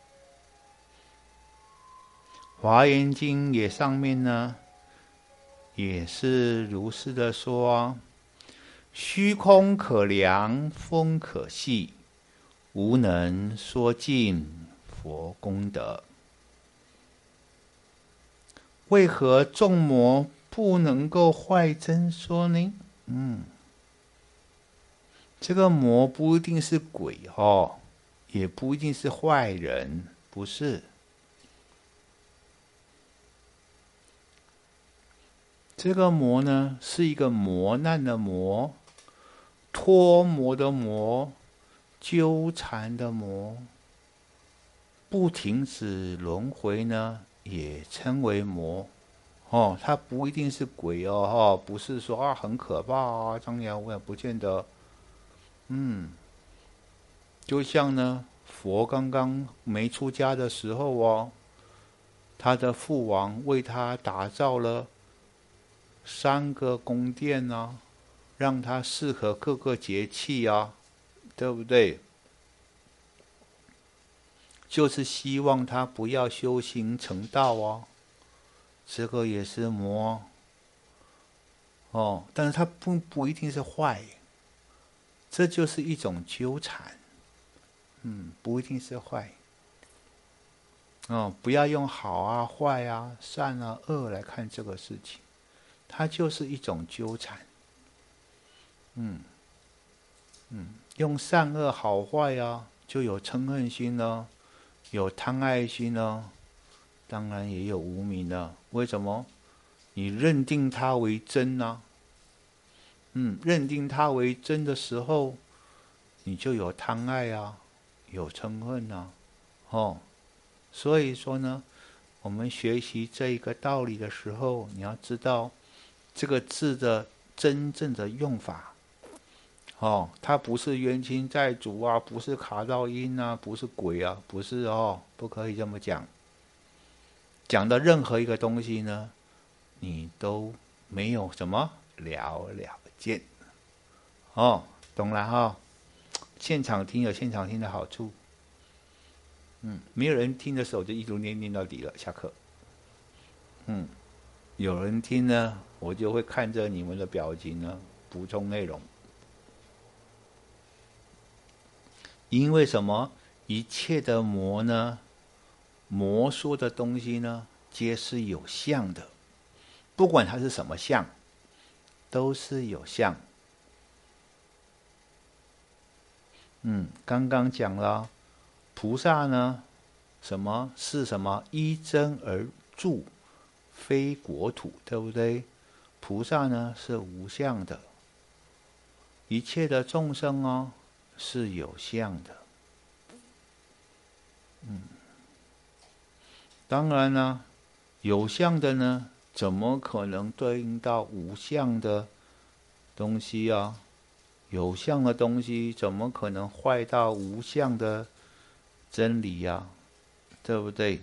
华严经也上面呢也是如是的说：虚空可量，风可细，无能说尽佛功德。为何众魔不能够坏真说呢？嗯，这个魔不一定是鬼哦，也不一定是坏人，不是。这个魔呢，是一个磨难的磨，脱磨的磨，纠缠的磨，不停止轮回呢，也称为魔。哦，它不一定是鬼哦，哦，不是说啊很可怕啊，张牙舞爪，不见得。嗯，就像呢，佛刚刚没出家的时候哦，他的父王为他打造了三个宫殿啊，让他适合各个节气啊，对不对？就是希望他不要修行成道啊。这个也是魔哦，但是它不不一定是坏，这就是一种纠缠，嗯，不一定是坏。哦，不要用好啊、坏啊、善啊、恶来看这个事情，它就是一种纠缠。嗯嗯，用善恶好坏啊，就有嗔恨心呢，有贪爱心呢，当然也有无明了。为什么？你认定它为真啊？嗯，认定它为真的时候，你就有贪爱啊，有嗔恨啊，哦，所以说呢，我们学习这一个道理的时候，你要知道这个字的真正的用法，哦，它不是冤亲债主啊，不是卡到阴啊，不是鬼啊，不是哦，不可以这么讲。讲的任何一个东西呢，你都没有什么了了见，哦，懂了哈、哦。现场听有现场听的好处，嗯，没有人听的时候就一路念念到底了，下课。嗯，有人听呢，我就会看着你们的表情呢，补充内容。因为什么？一切的魔呢，魔说的东西呢，皆是有相的，不管它是什么相，都是有相。嗯，刚刚讲了，菩萨呢，什么是什么？依真而住，非国土，对不对？菩萨呢是无相的，一切的众生哦是有相的。嗯，当然呢，有相的呢，怎么可能对应到无相的东西啊？有相的东西怎么可能坏到无相的真理呀、啊？对不对？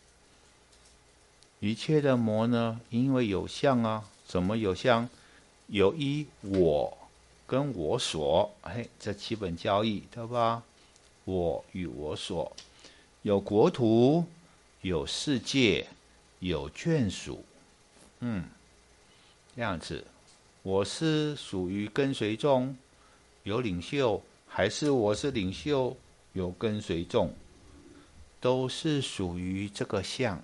一切的魔呢，因为有相啊，怎么有相？有依我跟我所，嘿，这基本交易，对吧？我与我所，有国土，有世界，有眷属，嗯，这样子。我是属于跟随众，有领袖，还是我是领袖，有跟随众，都是属于这个相。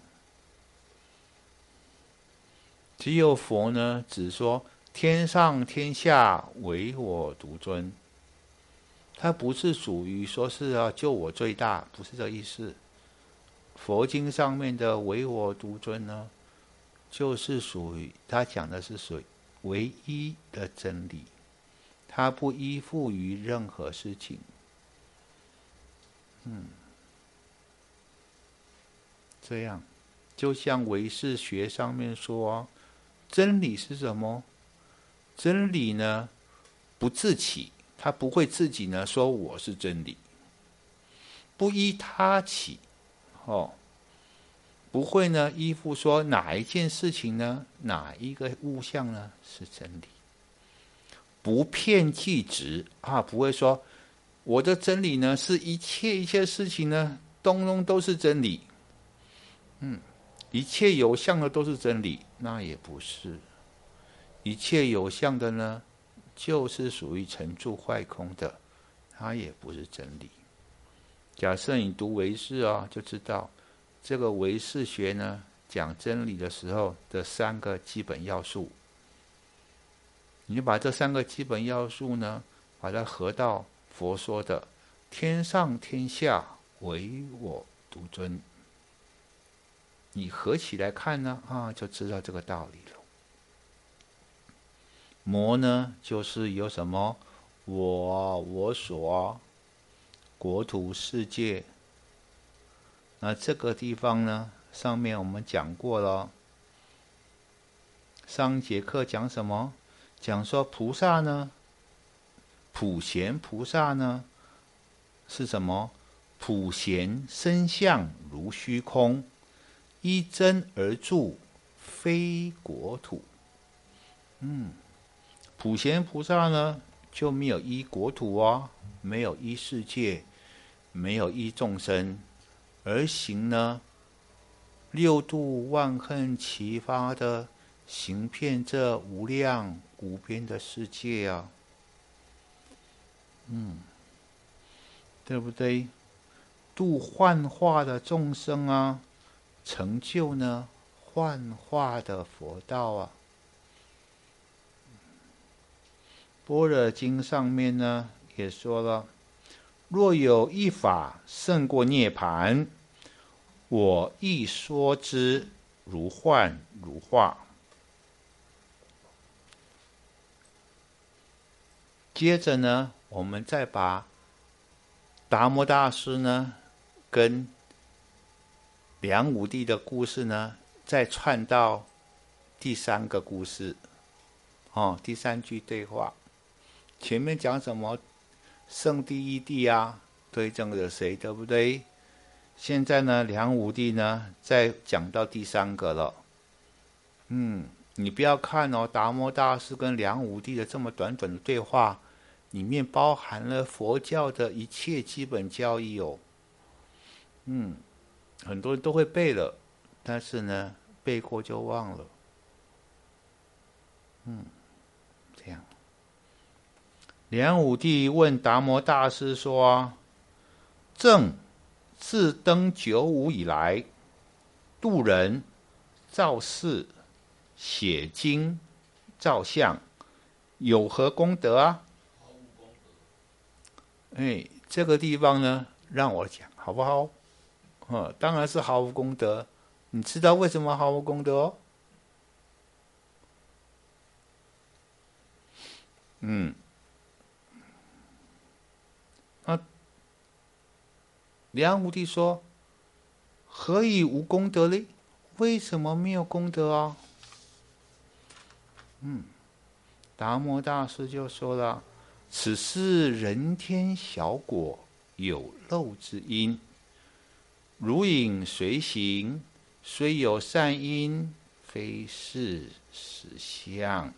只有佛呢，只说天上天下唯我独尊，它不是属于说是啊就我最大，不是这意思。佛经上面的唯我独尊呢，就是属于他讲的是属于唯一的真理，它不依附于任何事情。嗯，这样就像唯识学上面说、啊，真理是什么？真理呢，不自起，它不会自己呢说我是真理，不依他起，哦，不会呢依附说哪一件事情呢，哪一个物象呢是真理，不偏即直啊，不会说我的真理呢是一切一切事情呢，通通都是真理，嗯，一切有相的都是真理，那也不是。 一切有相的呢，就是属于成住坏空的，它也不是真理。假设你读唯识啊，就知道这个唯识学呢，讲真理的时候的三个基本要素，你就把这三个基本要素呢，把它合到佛说的天上天下唯我独尊，你合起来看呢，啊，就知道这个道理了。魔呢，就是有什么我、我所、国土、世界。那这个地方呢，上面我们讲过了。上节课讲什么？讲说菩萨呢，普贤菩萨呢，是什么？普贤身相如虚空，依真而住，非国土。嗯，普贤菩萨呢，就没有依国土啊，没有依世界，没有依众生，而行呢六度万恨齐发的行遍这无量无边的世界啊。嗯，对不对？度幻化的众生啊，成就呢幻化的佛道啊。般若经上面呢也说了，若有一法胜过涅盘，我亦说之如幻如化。接着呢，我们再把达摩大师呢跟梁武帝的故事呢，再串到第三个故事，哦，第三句对话。前面讲什么？圣帝义帝啊，对证了谁，对不对？现在呢，梁武帝呢，再讲到第三个了。嗯，你不要看哦，达摩大师跟梁武帝的这么短短的对话，里面包含了佛教的一切基本教义哦。嗯，很多人都会背了，但是呢，背过就忘了。嗯，这样。梁武帝问达摩大师说：“朕自登九五以来，度人、造寺、写经、造像，有何功德啊？”哎，这个地方呢，让我讲好不好？哦，当然是毫无功德。你知道为什么毫无功德哦？嗯。那梁武帝说：“何以无功德呢？为什么没有功德啊？”嗯，达摩大师就说了：“此是人天小果，有漏之因。如影随形，虽有善因，非是实相。”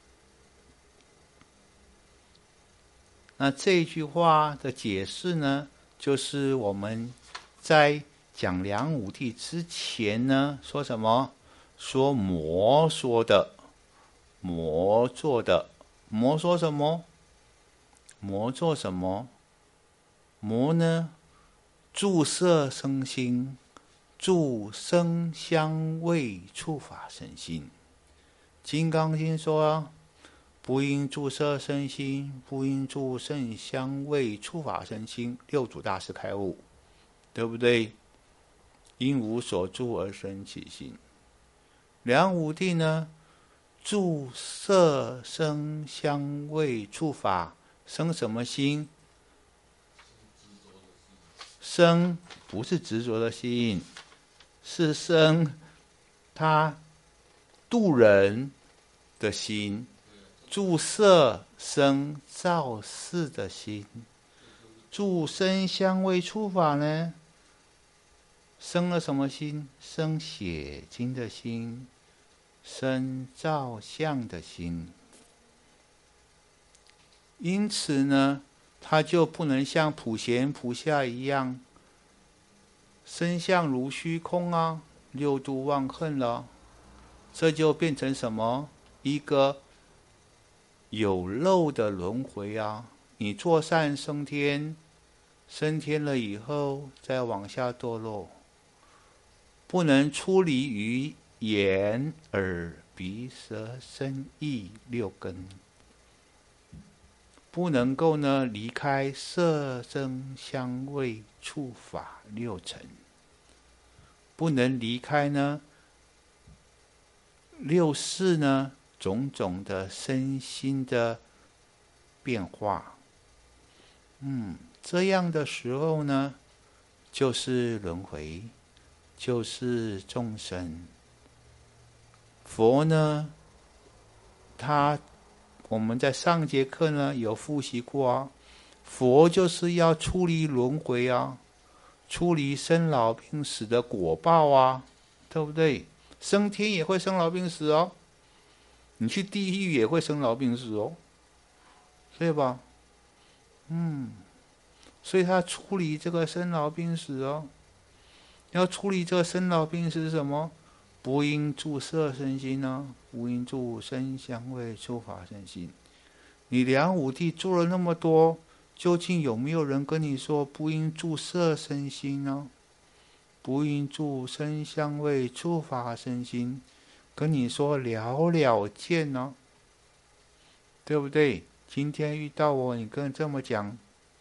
那这句话的解释呢，就是我们在讲梁武帝之前呢，说什么？说魔说的，魔做的。魔说什么？魔做什么？魔呢，住色生心，住声香味触法生心。金刚经说啊，不应住色生心，不应住声香味触法生心。六祖大师开悟，对不对？因无所住而生起心。梁武帝呢，住色声香味触法，生什么心？生不是执着的心，是生他度人的心。住色生造事的心，住声香味触法呢，生了什么心？生写经的心，生造相的心。因此呢，他就不能像普贤菩萨一样，身相如虚空啊，六度忘恨了。这就变成什么？一个有漏的轮回啊。你做善升天，升天了以后再往下堕落，不能出离于眼耳鼻舌身意六根，不能够呢离开色声香味触法六尘，不能离开呢六识呢种种的身心的变化。嗯，这样的时候呢，就是轮回，就是众生。佛呢，他我们在上节课呢有复习过啊，佛就是要出离轮回啊，出离生老病死的果报啊，对不对？升天也会生老病死哦，你去地狱也会生老病死哦，对吧？嗯，所以他处理这个生老病死哦，要处理这个生老病死是什么？不应住色身心呢、啊，不应住声香味触法身心。你梁武帝做了那么多，究竟有没有人跟你说不应住色身心呢？不应住声香味触法身心，跟你说了了见呢、啊，对不对？今天遇到我，你跟这么讲，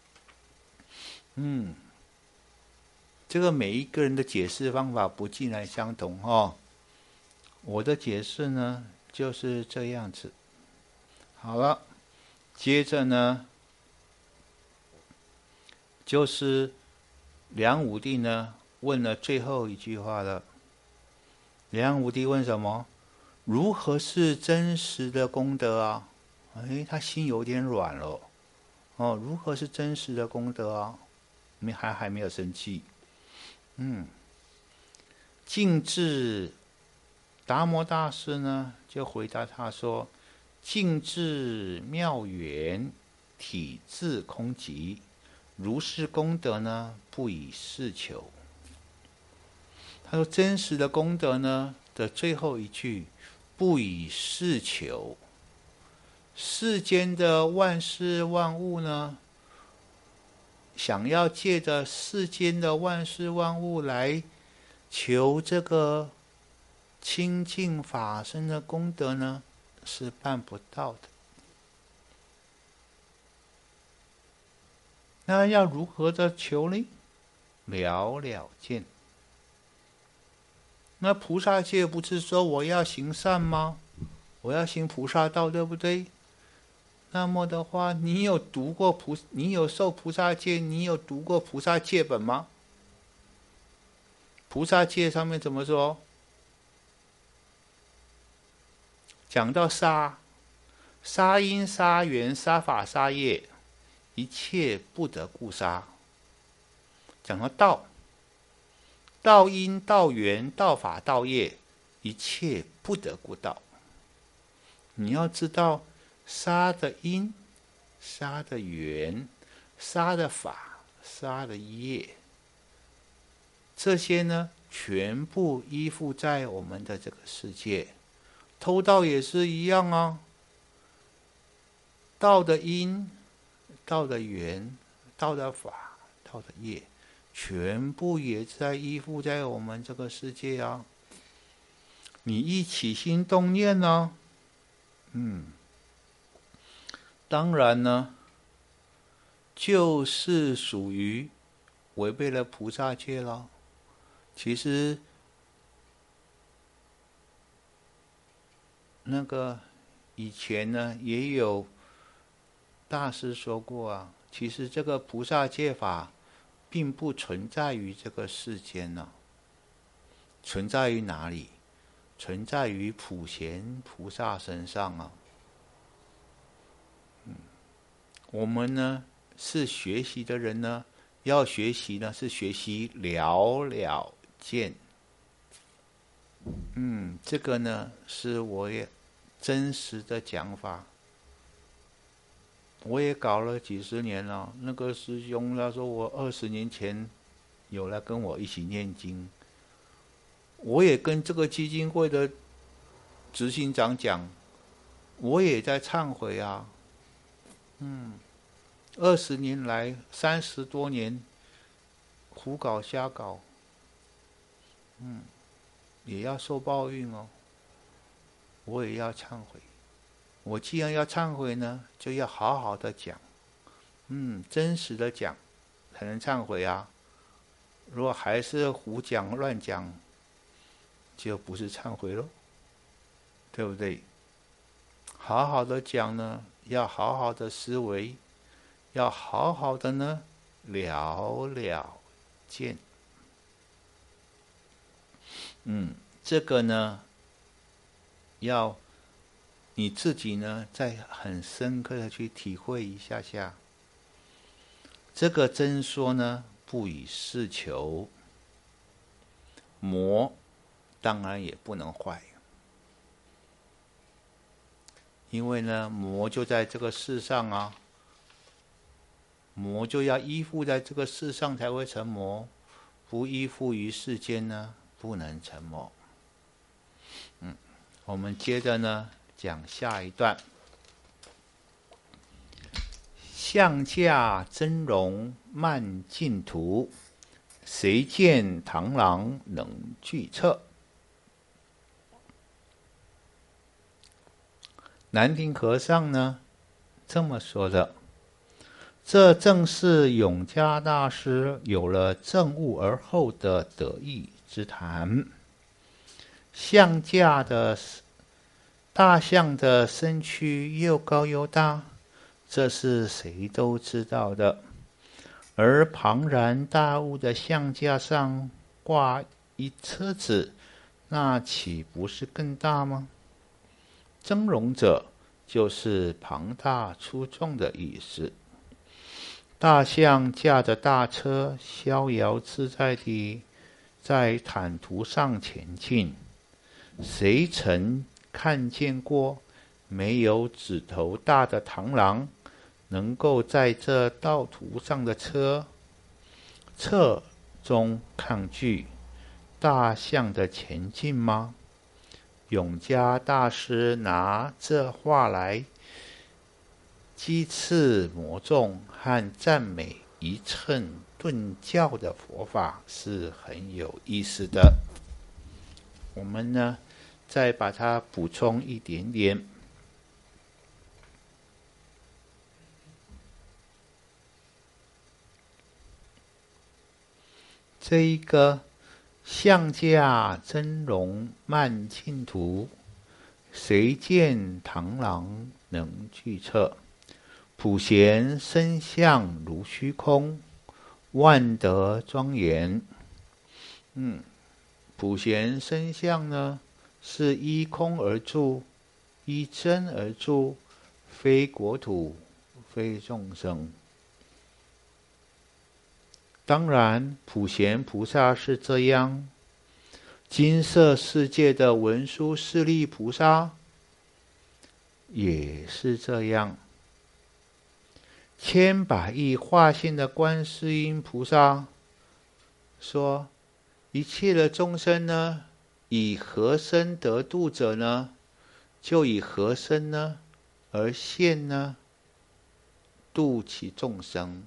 嗯，这个每一个人的解释方法不尽然相同哦。我的解释呢就是这样子。好了，接着呢，就是梁武帝呢问了最后一句话了。梁武帝问什么？如何是真实的功德啊？哎，他心有点软了。哦，如何是真实的功德啊？没还还没有生气。嗯，净智达摩大师呢就回答他说：净智妙圆，体自空寂，如是功德呢，不以事求。他说真实的功德呢的最后一句，不以事求。世间的万事万物呢，想要借着世间的万事万物来求这个清净法身的功德呢，是办不到的。那要如何的求呢？了了见。那菩萨戒不是说我要行善吗？我要行菩萨道，对不对？那么的话，你有读过菩，你有受菩萨戒，你有读过菩萨戒本吗？菩萨戒上面怎么说？讲到杀，杀因杀缘杀法杀业，一切不得故杀。讲到道，道因道缘道法道业，一切不得故道。你要知道杀的因、杀的缘、杀的法、杀的业，这些呢，全部依附在我们的这个世界。偷盗也是一样啊，盗的因、盗的缘、盗的法、盗的业，全部也在依附在我们这个世界啊。你一起心动念呢、啊，嗯，当然呢，就是属于违背了菩萨戒了。其实那个以前呢，也有大师说过啊，其实这个菩萨戒法并不存在于这个世间呢、啊，存在于哪里？存在于普贤菩萨身上啊。嗯，我们呢是学习的人呢，要学习呢是学习了了见。嗯，这个呢是我也真实的讲法。我也搞了几十年了。那个师兄他说我二十年前有来跟我一起念经，我也跟这个基金会的执行长讲， 我也在忏悔啊。嗯，二十年来，三十多年，胡搞瞎搞，嗯，也要受报应哦。我也要忏悔。我既然要忏悔呢，就要好好的讲，嗯，真实的讲，才能忏悔啊。如果还是胡讲乱讲，就不是忏悔咯，对不对？好好的讲呢，要好好的思维，要好好的呢了了见。嗯，这个呢，要你自己呢，再很深刻的去体会一下下。这个真说呢，不以事求，魔当然也不能坏，因为呢，魔就在这个世上啊，魔就要依附在这个世上才会成魔，不依附于世间呢，不能成魔。嗯，我们接着呢讲下一段。象驾真容慢净土，谁见螳螂能拒策？南丁和尚呢这么说的，这正是永嘉大师有了证悟而后的得意之谈。象驾的大象的身躯又高又大，这是谁都知道的。而庞然大物的象架上挂一车子，那岂不是更大吗？峥嵘者就是庞大粗重的意思。大象驾着大车，逍遥自在地在坦途上前进。谁曾看见过没有指头大的螳螂能够在这道途上的车侧中抗拒大象的前进吗？永嘉大师拿这话来讥刺魔众和赞美一乘顿教的佛法是很有意思的。我们呢再把它补充一点点。这一个象驾真容慢净土，谁见螳螂能拒策？普贤身相如虚空，万德庄严。嗯，普贤身相呢，是依空而住，依真而住，非国土，非众生。当然，普贤菩萨是这样，金色世界的文殊师利菩萨也是这样。千百亿化现的观世音菩萨说，一切的众生呢，以何身得度者呢，就以何身呢而现呢，度其众生。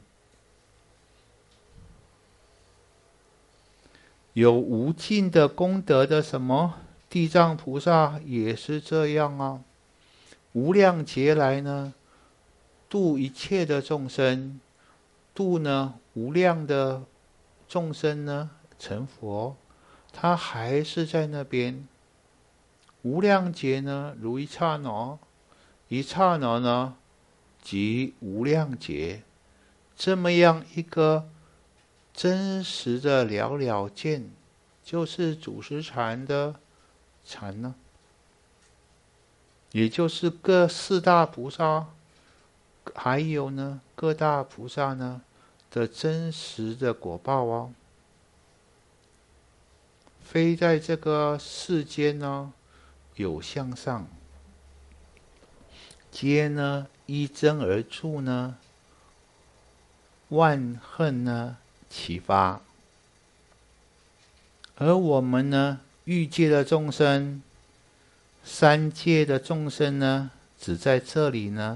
有无尽的功德的什么地藏菩萨也是这样啊，无量劫来呢，度一切的众生，度呢无量的众生呢成佛，他还是在那边。无量劫呢如一刹那，一刹那呢即无量劫，这么样一个真实的了了见，就是主持禅的禅呢，也就是各四大菩萨，还有呢各大菩萨呢的真实的果报哦。非在这个世间呢有相上，皆呢依真而住呢，万恨呢齐发。而我们呢欲界的众生，三界的众生呢， 只在这里呢，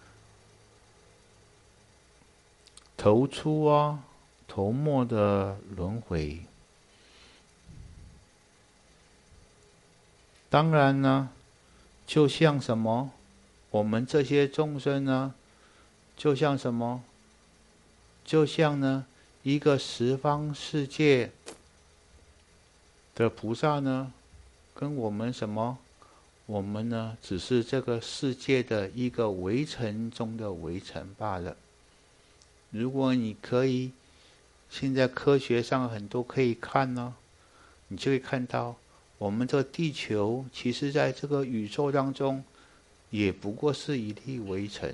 投出啊，头末的轮回。当然呢，就像什么，我们这些众生呢，就像什么，就像呢，一个十方世界的菩萨呢，跟我们什么？我们呢，只是这个世界的一个围城中的围城罢了。如果你可以，现在科学上很多可以看呢，你就会看到，我们这地球其实在这个宇宙当中，也不过是一粒微尘。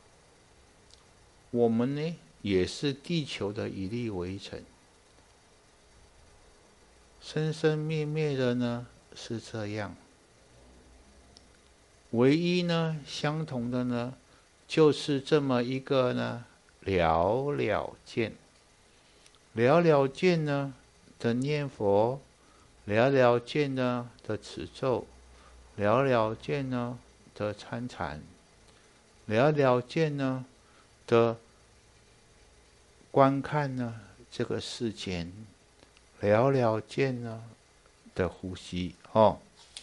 我们呢，也是地球的一粒微尘。生生灭灭的呢，是这样。唯一呢，相同的呢，就是这么一个呢，了了见。了了见呢的念佛，了了见呢的持咒，了了见呢的参禅，了了见呢的观看呢这个世间，了了见呢的呼吸哦。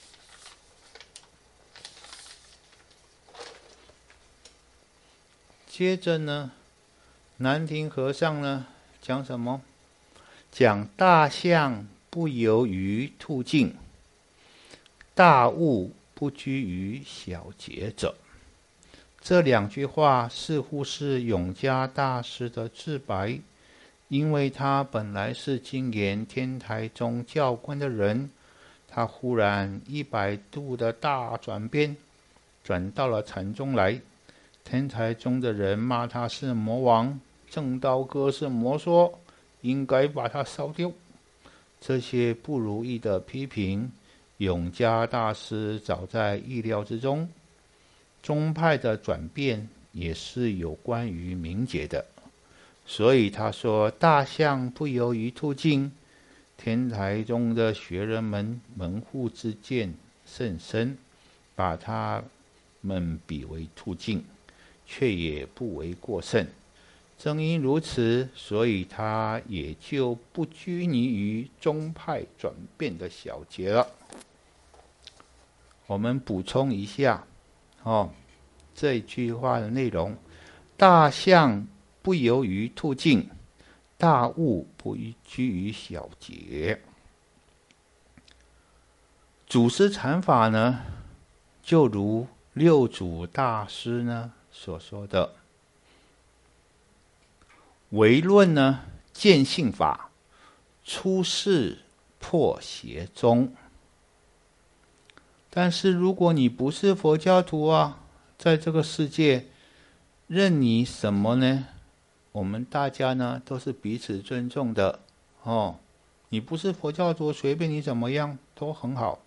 接着呢，南亭和尚呢讲什么？讲大象不游于兔径，大悟不居于小节者。这两句话似乎是永嘉大师的自白，因为他本来是精研天台宗教观的人，他忽然一百度的大转变，转到了禅宗来。天台宗的人骂他是魔王，正道哥是魔说，应该把他烧掉。这些不如意的批评，永嘉大师早在意料之中。宗派的转变也是有关于名节的，所以他说大象不游于兔径。天台宗的学人们门户之见甚深，把他们比为兔径，却也不为过甚。正因如此，所以他也就不拘泥于宗派转变的小节了。我们补充一下哦，这句话的内容：大象不游于兔径，大悟不拘于小节。祖师禅法呢，就如六祖大师呢所说的，唯论呢见性法，出世破邪宗。但是如果你不是佛教徒啊，在这个世界，任你什么呢？我们大家呢都是彼此尊重的哦。你不是佛教徒，随便你怎么样都很好。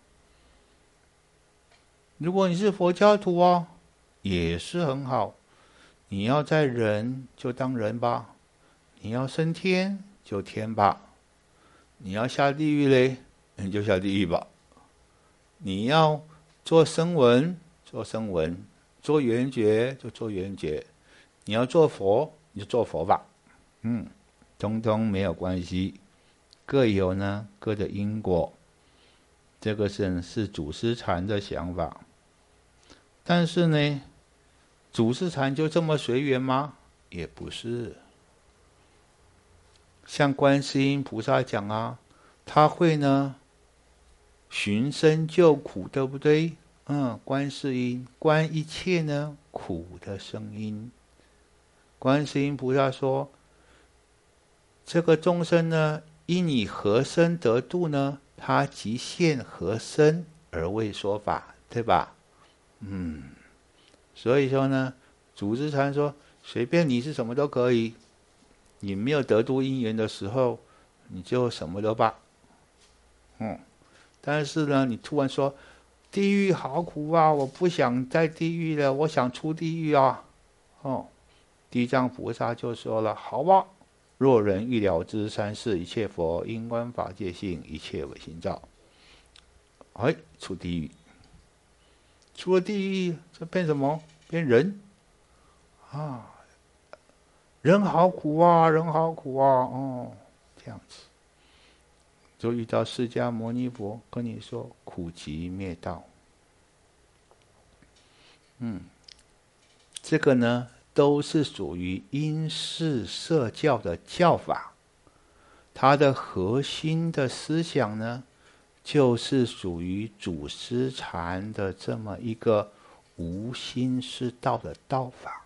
如果你是佛教徒啊，也是很好。你要在人就当人吧，你要升天就天吧，你要下地狱嘞，你就下地狱吧。你要做声闻，做声闻；做缘觉，就做缘觉。你要做佛，你就做佛吧。嗯，通通没有关系，各有呢各的因果。这个是是祖师禅的想法。但是呢，祖师禅就这么随缘吗？也不是。像观世音菩萨讲啊，他会呢寻声救苦，对不对？嗯，观世音观一切呢苦的声音。观世音菩萨说，这个众生呢，因你何身得度呢？他即现何身而为说法，对吧？嗯，所以说呢，祖师禅说，随便你是什么都可以，你没有得度因缘的时候，你就什么都罢。嗯，但是呢，你突然说，地狱好苦啊，我不想在地狱了，我想出地狱啊。哦，地藏菩萨就说了，好吧，若人欲了知三世一切佛因观法界性，一切唯心造。哎，出地狱。 出了地狱，这变什么？变人啊！人好苦啊，人好苦啊！哦，这样子，就遇到释迦牟尼佛跟你说苦集灭道。嗯，这个呢，都是属于因事摄教的教法，它的核心的思想呢，就是属于祖师禅的这么一个无心是道的道法。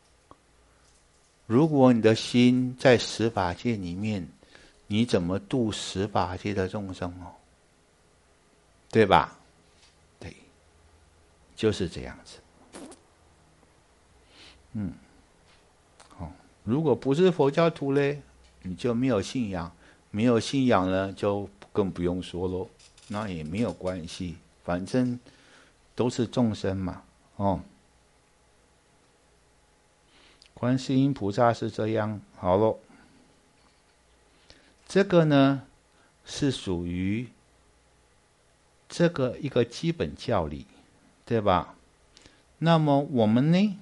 如果你的心在十法界里面，你怎么度十法界的众生哦？对吧？对，就是这样子。嗯，哦，如果不是佛教徒嘞，你就没有信仰，没有信仰呢，就更不用说喽。那也没有关系，反正都是众生嘛，哦。观世音菩萨是这样，好咯。这个呢，是属于这个一个基本教理，对吧？那么我们呢？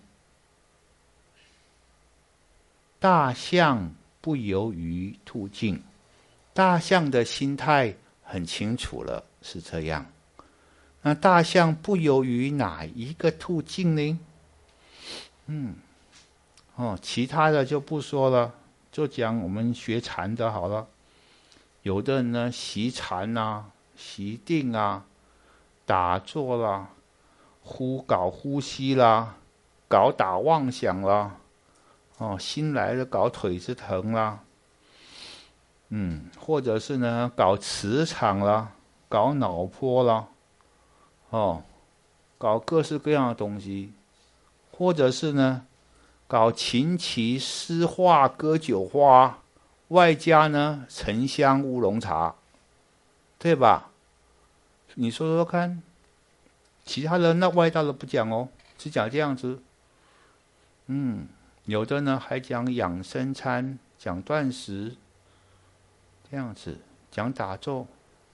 大象不游于途径，大象的心态很清楚了，是这样。那大象不游于哪一个途径呢？嗯，哦，其他的就不说了，就讲我们学禅的好了。有的人呢，习禅啊，习定啊，打坐啦，呼搞呼吸啦，搞打妄想啦。哦，新来的搞腿子疼啦，嗯，或者是呢搞磁场啦，搞脑波啦，哦，搞各式各样的东西，或者是呢搞琴棋诗画歌酒花，外加呢沉香乌龙茶，对吧？你说说看，其他的那外道的不讲哦，只讲这样子，嗯。有的呢还讲养生餐，讲断食，这样子讲打坐，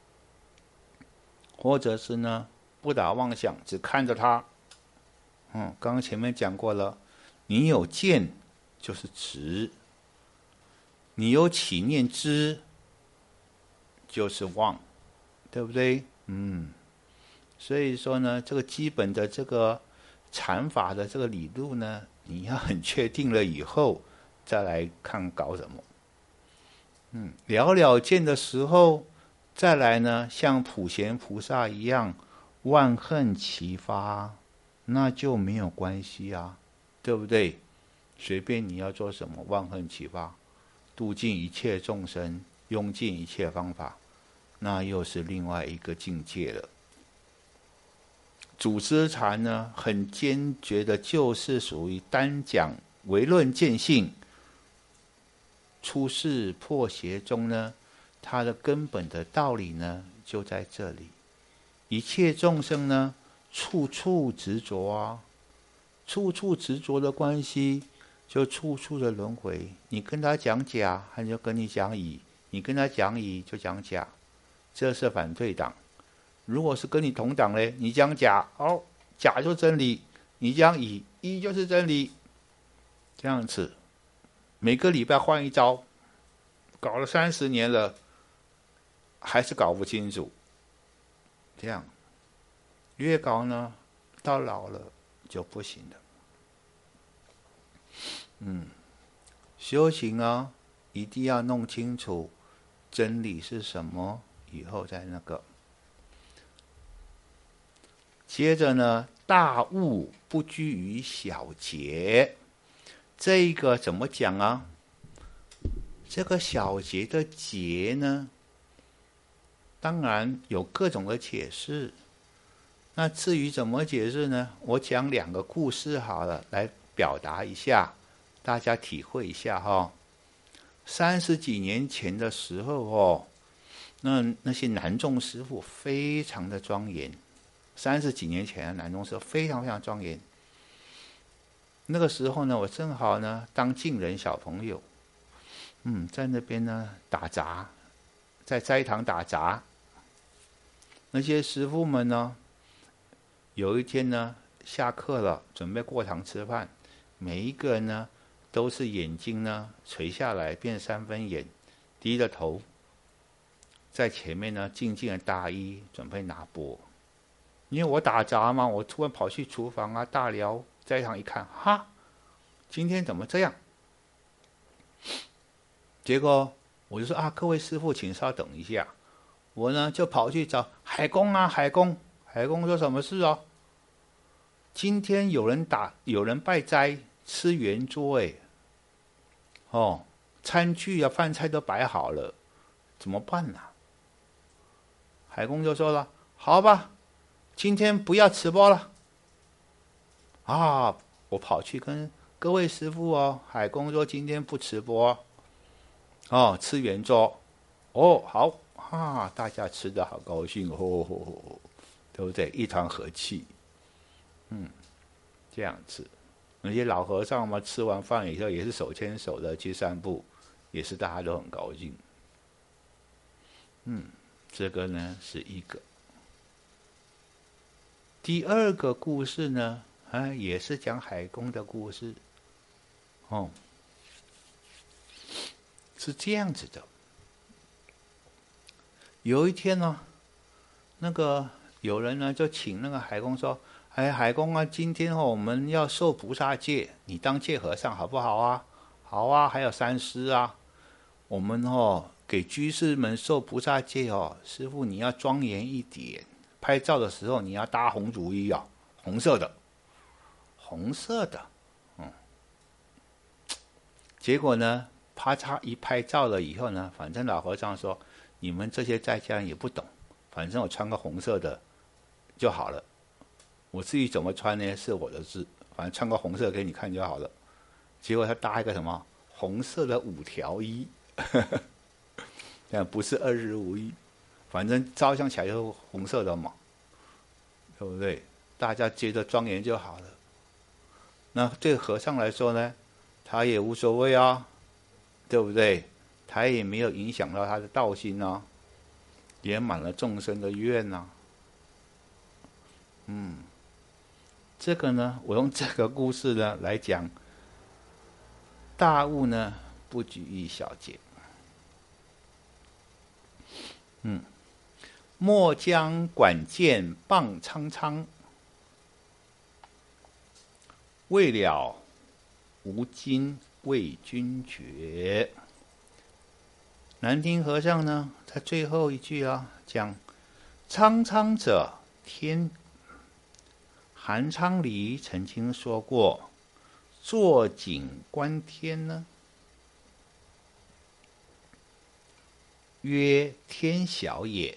或者是呢不打妄想，只看着它。嗯，刚刚前面讲过了，你有见就是执，你有起念知就是妄，对不对？嗯，所以说呢，这个基本的这个禅法的这个理路呢，你要很确定了以后，再来看搞什么。嗯，了了见的时候，再来呢，像普贤菩萨一样，万恨齐发，那就没有关系啊，对不对？随便你要做什么，万恨齐发，度尽一切众生，用尽一切方法，那又是另外一个境界了。祖师禅呢，很坚决的，就是属于单讲唯论见性，出世破邪中呢，它的根本的道理呢，就在这里。一切众生呢，处处执着啊，处处执着的关系，就处处的轮回。你跟他讲假，他就跟你讲乙；你跟他讲乙，就讲假，这是反对党。如果是跟你同党嘞，你讲假，哦，假就真理；你讲乙，乙就是真理。这样子，每个礼拜换一招，搞了三十年了，还是搞不清楚。这样，越搞呢，到老了就不行了。嗯，修行啊，一定要弄清楚真理是什么，以后再那个。接着呢，大悟不拘于小节，这个怎么讲啊？这个小节的节呢，当然有各种的解释。那至于怎么解释呢？我讲两个故事好了，来表达一下，大家体会一下哈、哦。三十几年前的时候哦，那那些南众师父非常的庄严。三十几年前的南宗师非常非常庄严。那个时候呢，我正好呢当净人小朋友，嗯，在那边呢打杂，在斋堂打杂。那些师父们呢， 有一天呢，下课了，准备过堂吃饭，每一个人呢，都是眼睛呢垂下来变三分眼，低着头，在前面呢静静的大衣准备拿钵。因为我打杂嘛，我突然跑去厨房啊大聊，在场一看，哈，今天怎么这样？结果我就说啊，各位师父，请稍等一下。我呢就跑去找海公啊，海公，海公说什么事哦？今天有人打，有人拜斋，吃圆桌哎，哦，餐具啊、饭菜都摆好了，怎么办呢、啊？海公就说了，好吧，今天不要吃播了。啊，我跑去跟各位师父哦，海公说今天不吃播，哦，吃圆桌，哦，好。啊，大家吃得好高兴哦，对不对？一团和气，嗯，这样子。那些老和尚嘛，吃完饭以后也是手牵手的去散步，也是大家都很高兴。嗯，这个呢是一个。第二个故事呢，啊，也是讲海公的故事。哦，是这样子的。有一天呢，那个有人呢就请那个海公说：“哎，海公啊，今天哦我们要受菩萨戒，你当戒和尚好不好啊？”“好啊，还有三师啊，我们哦给居士们受菩萨戒哦，师父你要庄严一点，拍照的时候你要搭红竹衣啊，红色的，红色的，嗯。”结果呢，啪嚓一拍照了以后呢，反正老和尚说。你们这些在家人也不懂，反正我穿个红色的就好了。我至于怎么穿呢，是我的事，反正穿个红色给你看就好了。结果他搭一个什么红色的五条衣，但不是二十五衣，反正照相起来就是红色的嘛，对不对？大家觉得庄严就好了。那对和尚来说呢，他也无所谓啊，对不对？他也没有影响到他的道心啊，圆满了众生的愿啊。嗯，这个呢，我用这个故事呢来讲，大悟呢不拘于小节。嗯，末将管见棒苍苍，未了无今为君绝。南丁和尚呢，在最后一句啊，讲苍苍者天。韩昌黎曾经说过，坐井观天呢，曰天小也，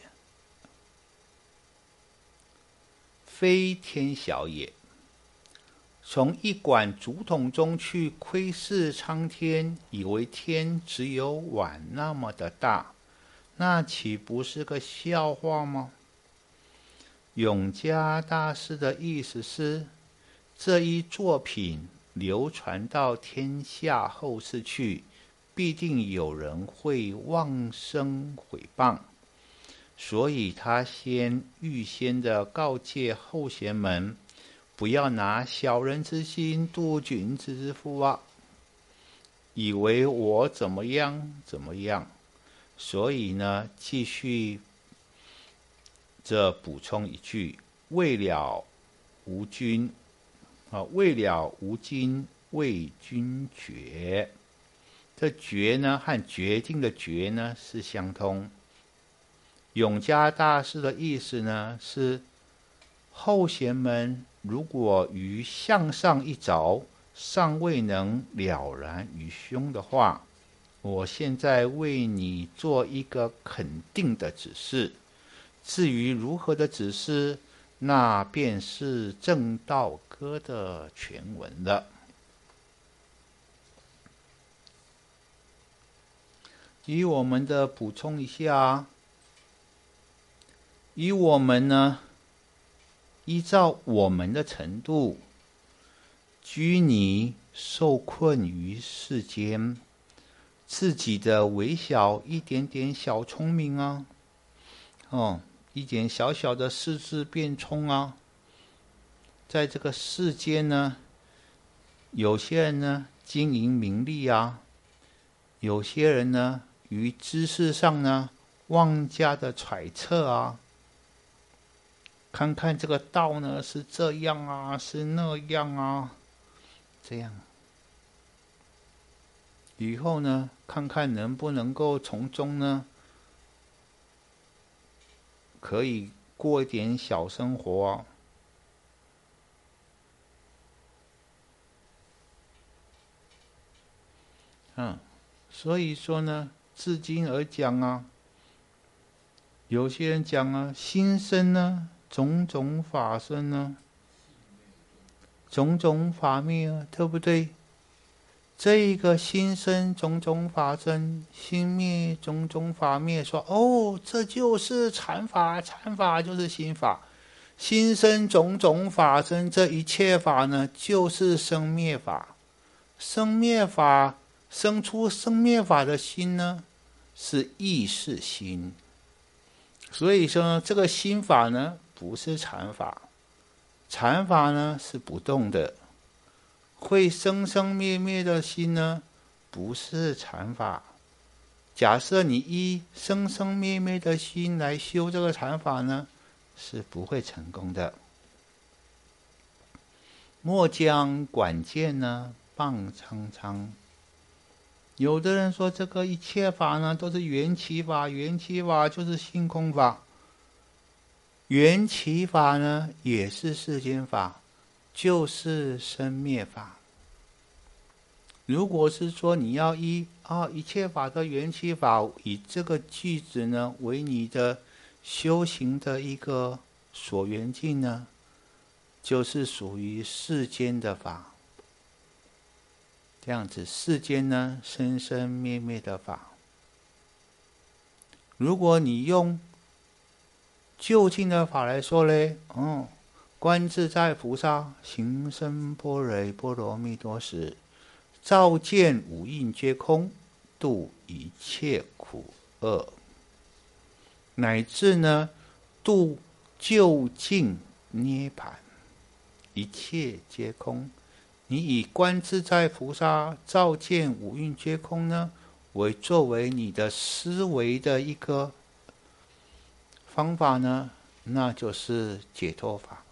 非天小也。从一管竹筒中去窥视苍天，以为天只有碗那么的大，那岂不是个笑话吗？永嘉大师的意思是，这一作品流传到天下后世去，必定有人会妄生毁谤，所以他先预先的告诫后贤们，不要拿小人之心度君子之腹啊！以为我怎么样怎么样，所以呢，继续这补充一句：未了无君啊，未了无今为君绝。这绝呢，和决定的决呢是相通。永嘉大师的意思呢是，后贤们如果于向上一着尚未能了然于胸的话，我现在为你做一个肯定的指示。至于如何的指示，那便是正道歌的全文了。以我们的补充一下，以我们呢，依照我们的程度，拘泥受困于世间，自己的微小一点点小聪明啊，哦，一点小小的四字变聪啊， 在这个世间呢，有些人呢经营名利啊，有些人呢于知识上呢妄加的揣测啊，看看这个道呢是这样啊，是那样啊，这样。以后呢，看看能不能够从中呢，可以过一点小生活啊。嗯，所以说呢，至今而讲啊，有些人讲啊，心生呢，种种法生呢，种种法灭啊，对不对？这一个心生种种法生，心灭种种法灭，说哦，这就是禅法，禅法就是心法，心生种种法生，这一切法呢，就是生灭法，生灭法生出生灭法的心呢，是意识心，所以说这个心法呢，不是禅法，禅法呢是不动的。会生生灭灭的心呢，不是禅法。假设你依生生灭灭的心来修这个禅法呢，是不会成功的。莫将管见呢谤苍苍。有的人说这个一切法呢都是缘起法，缘起法就是性空法。缘起法呢也是世间法，就是生灭法。如果是说你要依啊一切法的缘起法，以这个句子呢为你的修行的一个所缘境呢，就是属于世间的法。这样子，世间呢生生灭灭的法。如果你用究竟的法来说嘞，哦，观自在菩萨行深般若波罗蜜多时，照见五蕴皆空，度一切苦厄，乃至呢度究竟涅槃，一切皆空。你以观自在菩萨照见五蕴皆空呢，为作为你的思维的一个方法呢，那就是解脱法。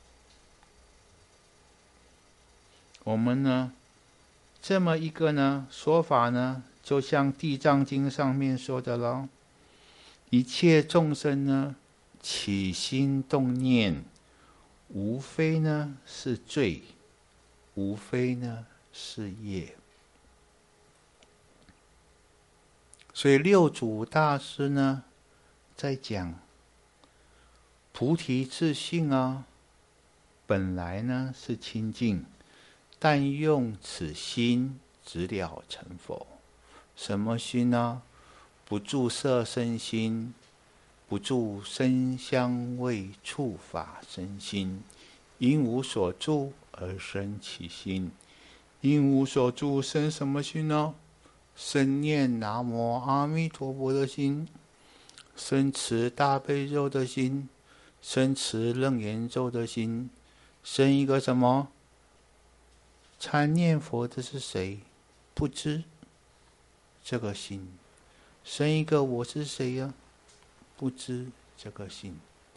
我们呢这么一个呢说法呢，就像地藏经上面说的了，一切众生呢起心动念，无非呢是罪，无非呢是业。所以六祖大师呢在讲菩提自性啊，本来呢是清净，但用此心直了成佛。什么心呢？不住色身心，不住声香味触法身心，因无所住而生其心。因无所住生什么心呢？生念南无阿弥陀佛的心，生持大悲咒的心，生持楞严咒的心，生一个什么？参念佛的是谁？不知这个心。生一个我是谁呀？不知这个心。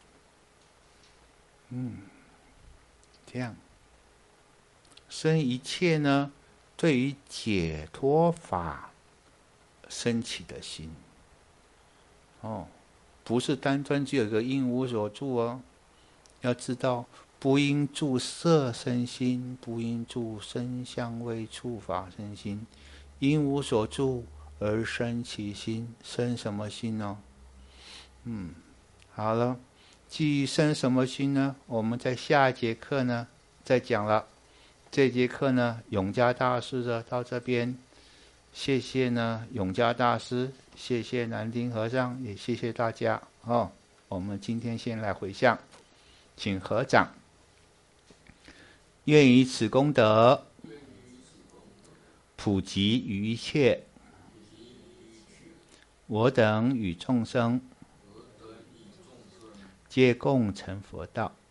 嗯，这样生一切呢，对于解脱法升起的心。哦，不是单纯只有一个因无所住哦，要知道不应住色身心，不应住声香味触法身心，因无所住而生其心。生什么心呢？嗯，好了，至于生什么心呢？我们在下一节课呢再讲了。这节课呢，永嘉大师的到这边，谢谢呢永嘉大师，谢谢南丁和尚，也谢谢大家哦。我们今天先来回向，请合掌。愿以此功德，普及于一切我等与众生，皆共成佛道。